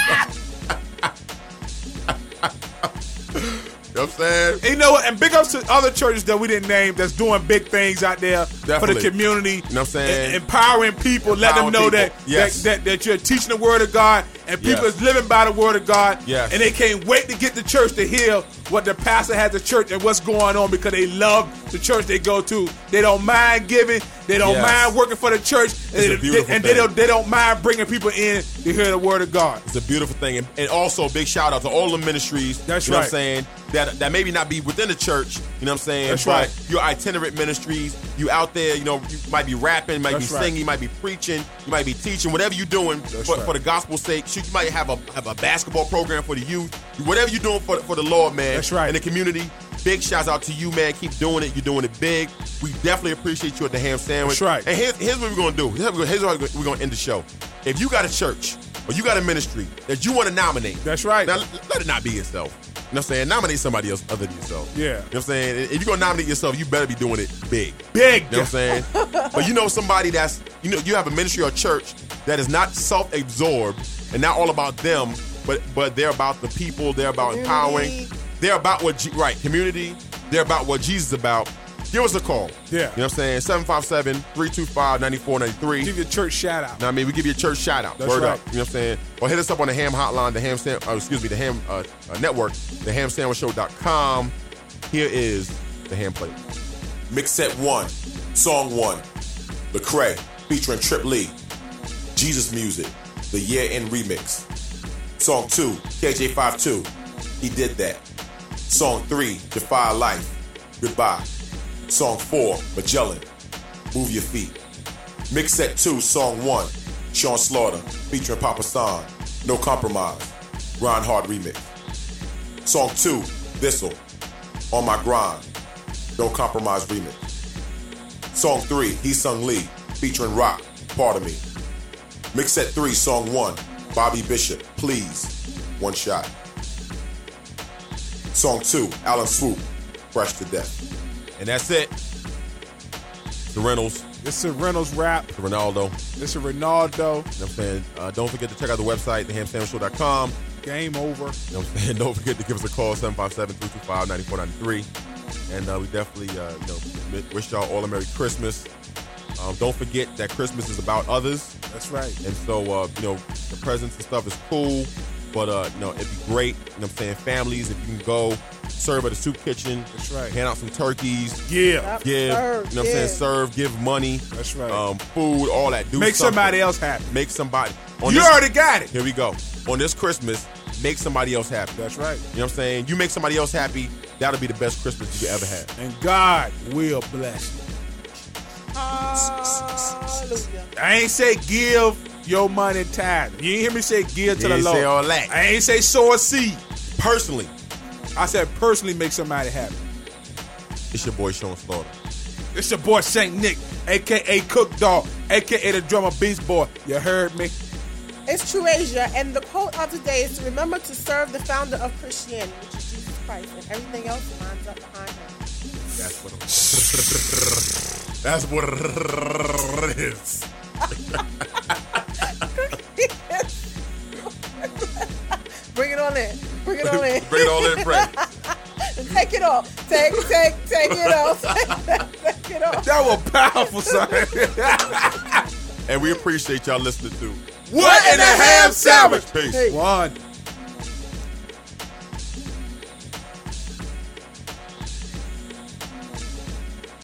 You know what I'm saying? And you know what? And big ups to other churches that we didn't name that's doing big things out there for Definitely. the community. You know what I'm saying? E- empowering people, let them Empowering know people. that, Yes. that, that that you're teaching the word of God and people Yes. is living by the word of God. Yes. And they can't wait to get to church to hear what the pastor has at church and what's going on because they love the church they go to. They don't mind giving. They don't Yes. mind working for the church. a and beautiful and they thing. don't they don't mind bringing people in to hear the word of God. It's a beautiful thing. And, and also, big shout out to all the ministries. That's you know right. what I'm saying? That, that maybe not be within the church. You know what I'm saying? That's but right. your itinerant ministries, you out there, you know, you might be rapping, you might That's be right. singing, you might be preaching, you might be teaching, whatever you're doing That's for, right. for the gospel's sake. Shoot, you might have a have a basketball program for the youth. Whatever you're doing for, for the Lord, man. That's right. In the community, big shouts out to you, man. Keep doing it. You're doing it big. We definitely appreciate you at the Ham Sandwich. That's right. And here's, here's what we're going to do. Here's how we're going to end the show. If you got a church or you got a ministry that you want to nominate. That's right. Now, let it not be yourself. You know what I'm saying? Nominate somebody else other than yourself. Yeah. You know what I'm saying? If you're going to nominate yourself, you better be doing it big. Big. You know what I'm saying? But you know somebody that's, you know, you have a ministry or church that is not self-absorbed and not all about them, but but they're about the people, they're about Community. empowering, they're about what, G- right, community, they're about what Jesus is about. Give us a call. Yeah. You know what I'm saying? seven five seven, three two five, nine four nine three. Give your church shout out. Now, I mean, we give you a church shout out. That's Word right. up. You know what I'm saying? Or hit us up on the Ham Hotline, the Ham Sam, uh, excuse me, the Ham uh, uh, Network, the ham sandwich show dot com. Here is the Ham Plate. Mix set one, song one, Lecrae featuring Trip Lee, Jesus Music, the Year End remix. Song two, K J fifty-two, He Did That. Song three, Defy Life, Goodbye. Song four, Magellan, Move Your Feet. Mix set two, song one, Sean Slaughter featuring Papa San, No Compromise, Ron Hart remix. Song two, Thistle, On My Grind, Don't Compromise remix. Song three, He Sung Lee, featuring Rock, Part of Me. Mix set three, Song one, Bobby Bishop, Please, One Shot. Song two, Alan Swoop, Fresh to Death. And that's it. The Reynolds. It's a Reynolds rap. The Ronaldo. It's a Ronaldo. You know what I'm saying? Uh, don't forget to check out the website, the ham sandwich show dot com. Game over. You know what I'm saying? Don't forget to give us a call, seven five seven, three two five, nine four nine three. And uh, we definitely uh, you know, wish y'all all a Merry Christmas. Um, don't forget that Christmas is about others. That's right. And so, uh, you know, the presents and stuff is cool. But, uh, you know, it'd be great, you know what I'm saying, families, if you can go serve at a soup kitchen. That's right. Hand out some turkeys. Give. Yep. Give. Serve, you know what I'm saying? Serve, give money. That's right. Um, food, all that. Do Make something. somebody else happy. Make somebody. You already got it. Here we go. On this Christmas, make somebody else happy. That's right. You know what I'm saying? You make somebody else happy, that'll be the best Christmas you ever had. And God will bless you. Hallelujah. I ain't say give your money tithe. You ain't hear me say give to You the ain't Lord. say all that. I ain't say sow a seed. Personally. I said personally make somebody happy. It's your boy Sean Slaughter. It's your boy Saint Nick, a k a. Cook Dog, a k a the drummer Beast Boy. You heard me? It's True Asia, and the quote of the day is to remember to serve the founder of Christianity, which is Jesus Christ, and everything else lines up behind him. That's what it That's what it is. Bring it on in. Bring it on in. Bring it all in, Frank. Take it off. Take, take, take it off. Take it off. That was powerful, son. And we appreciate y'all listening to What in a Ham Sandwich? Peace. Hey. One.